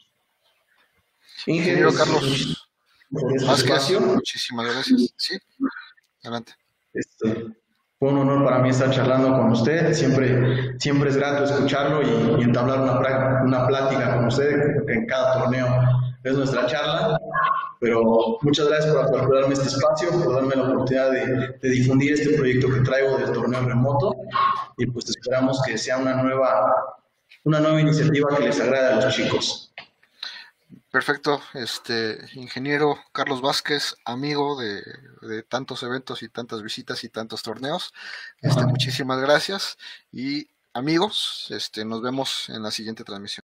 Inge, Ingeniero Carlos Vázquez, muchísimas gracias. Sí, adelante. Este, fue un honor para mí estar charlando con usted. Siempre, siempre es grato escucharlo y, y entablar una, una plática con usted en cada torneo. Es nuestra charla. Pero muchas gracias por acordarme este espacio, por darme la oportunidad de, de difundir este proyecto que traigo del torneo remoto y pues esperamos que sea una nueva, una nueva iniciativa que les agrade a los chicos. Perfecto, este ingeniero Carlos Vázquez, amigo de, de tantos eventos y tantas visitas y tantos torneos, este, muchísimas gracias y amigos, este, nos vemos en la siguiente transmisión.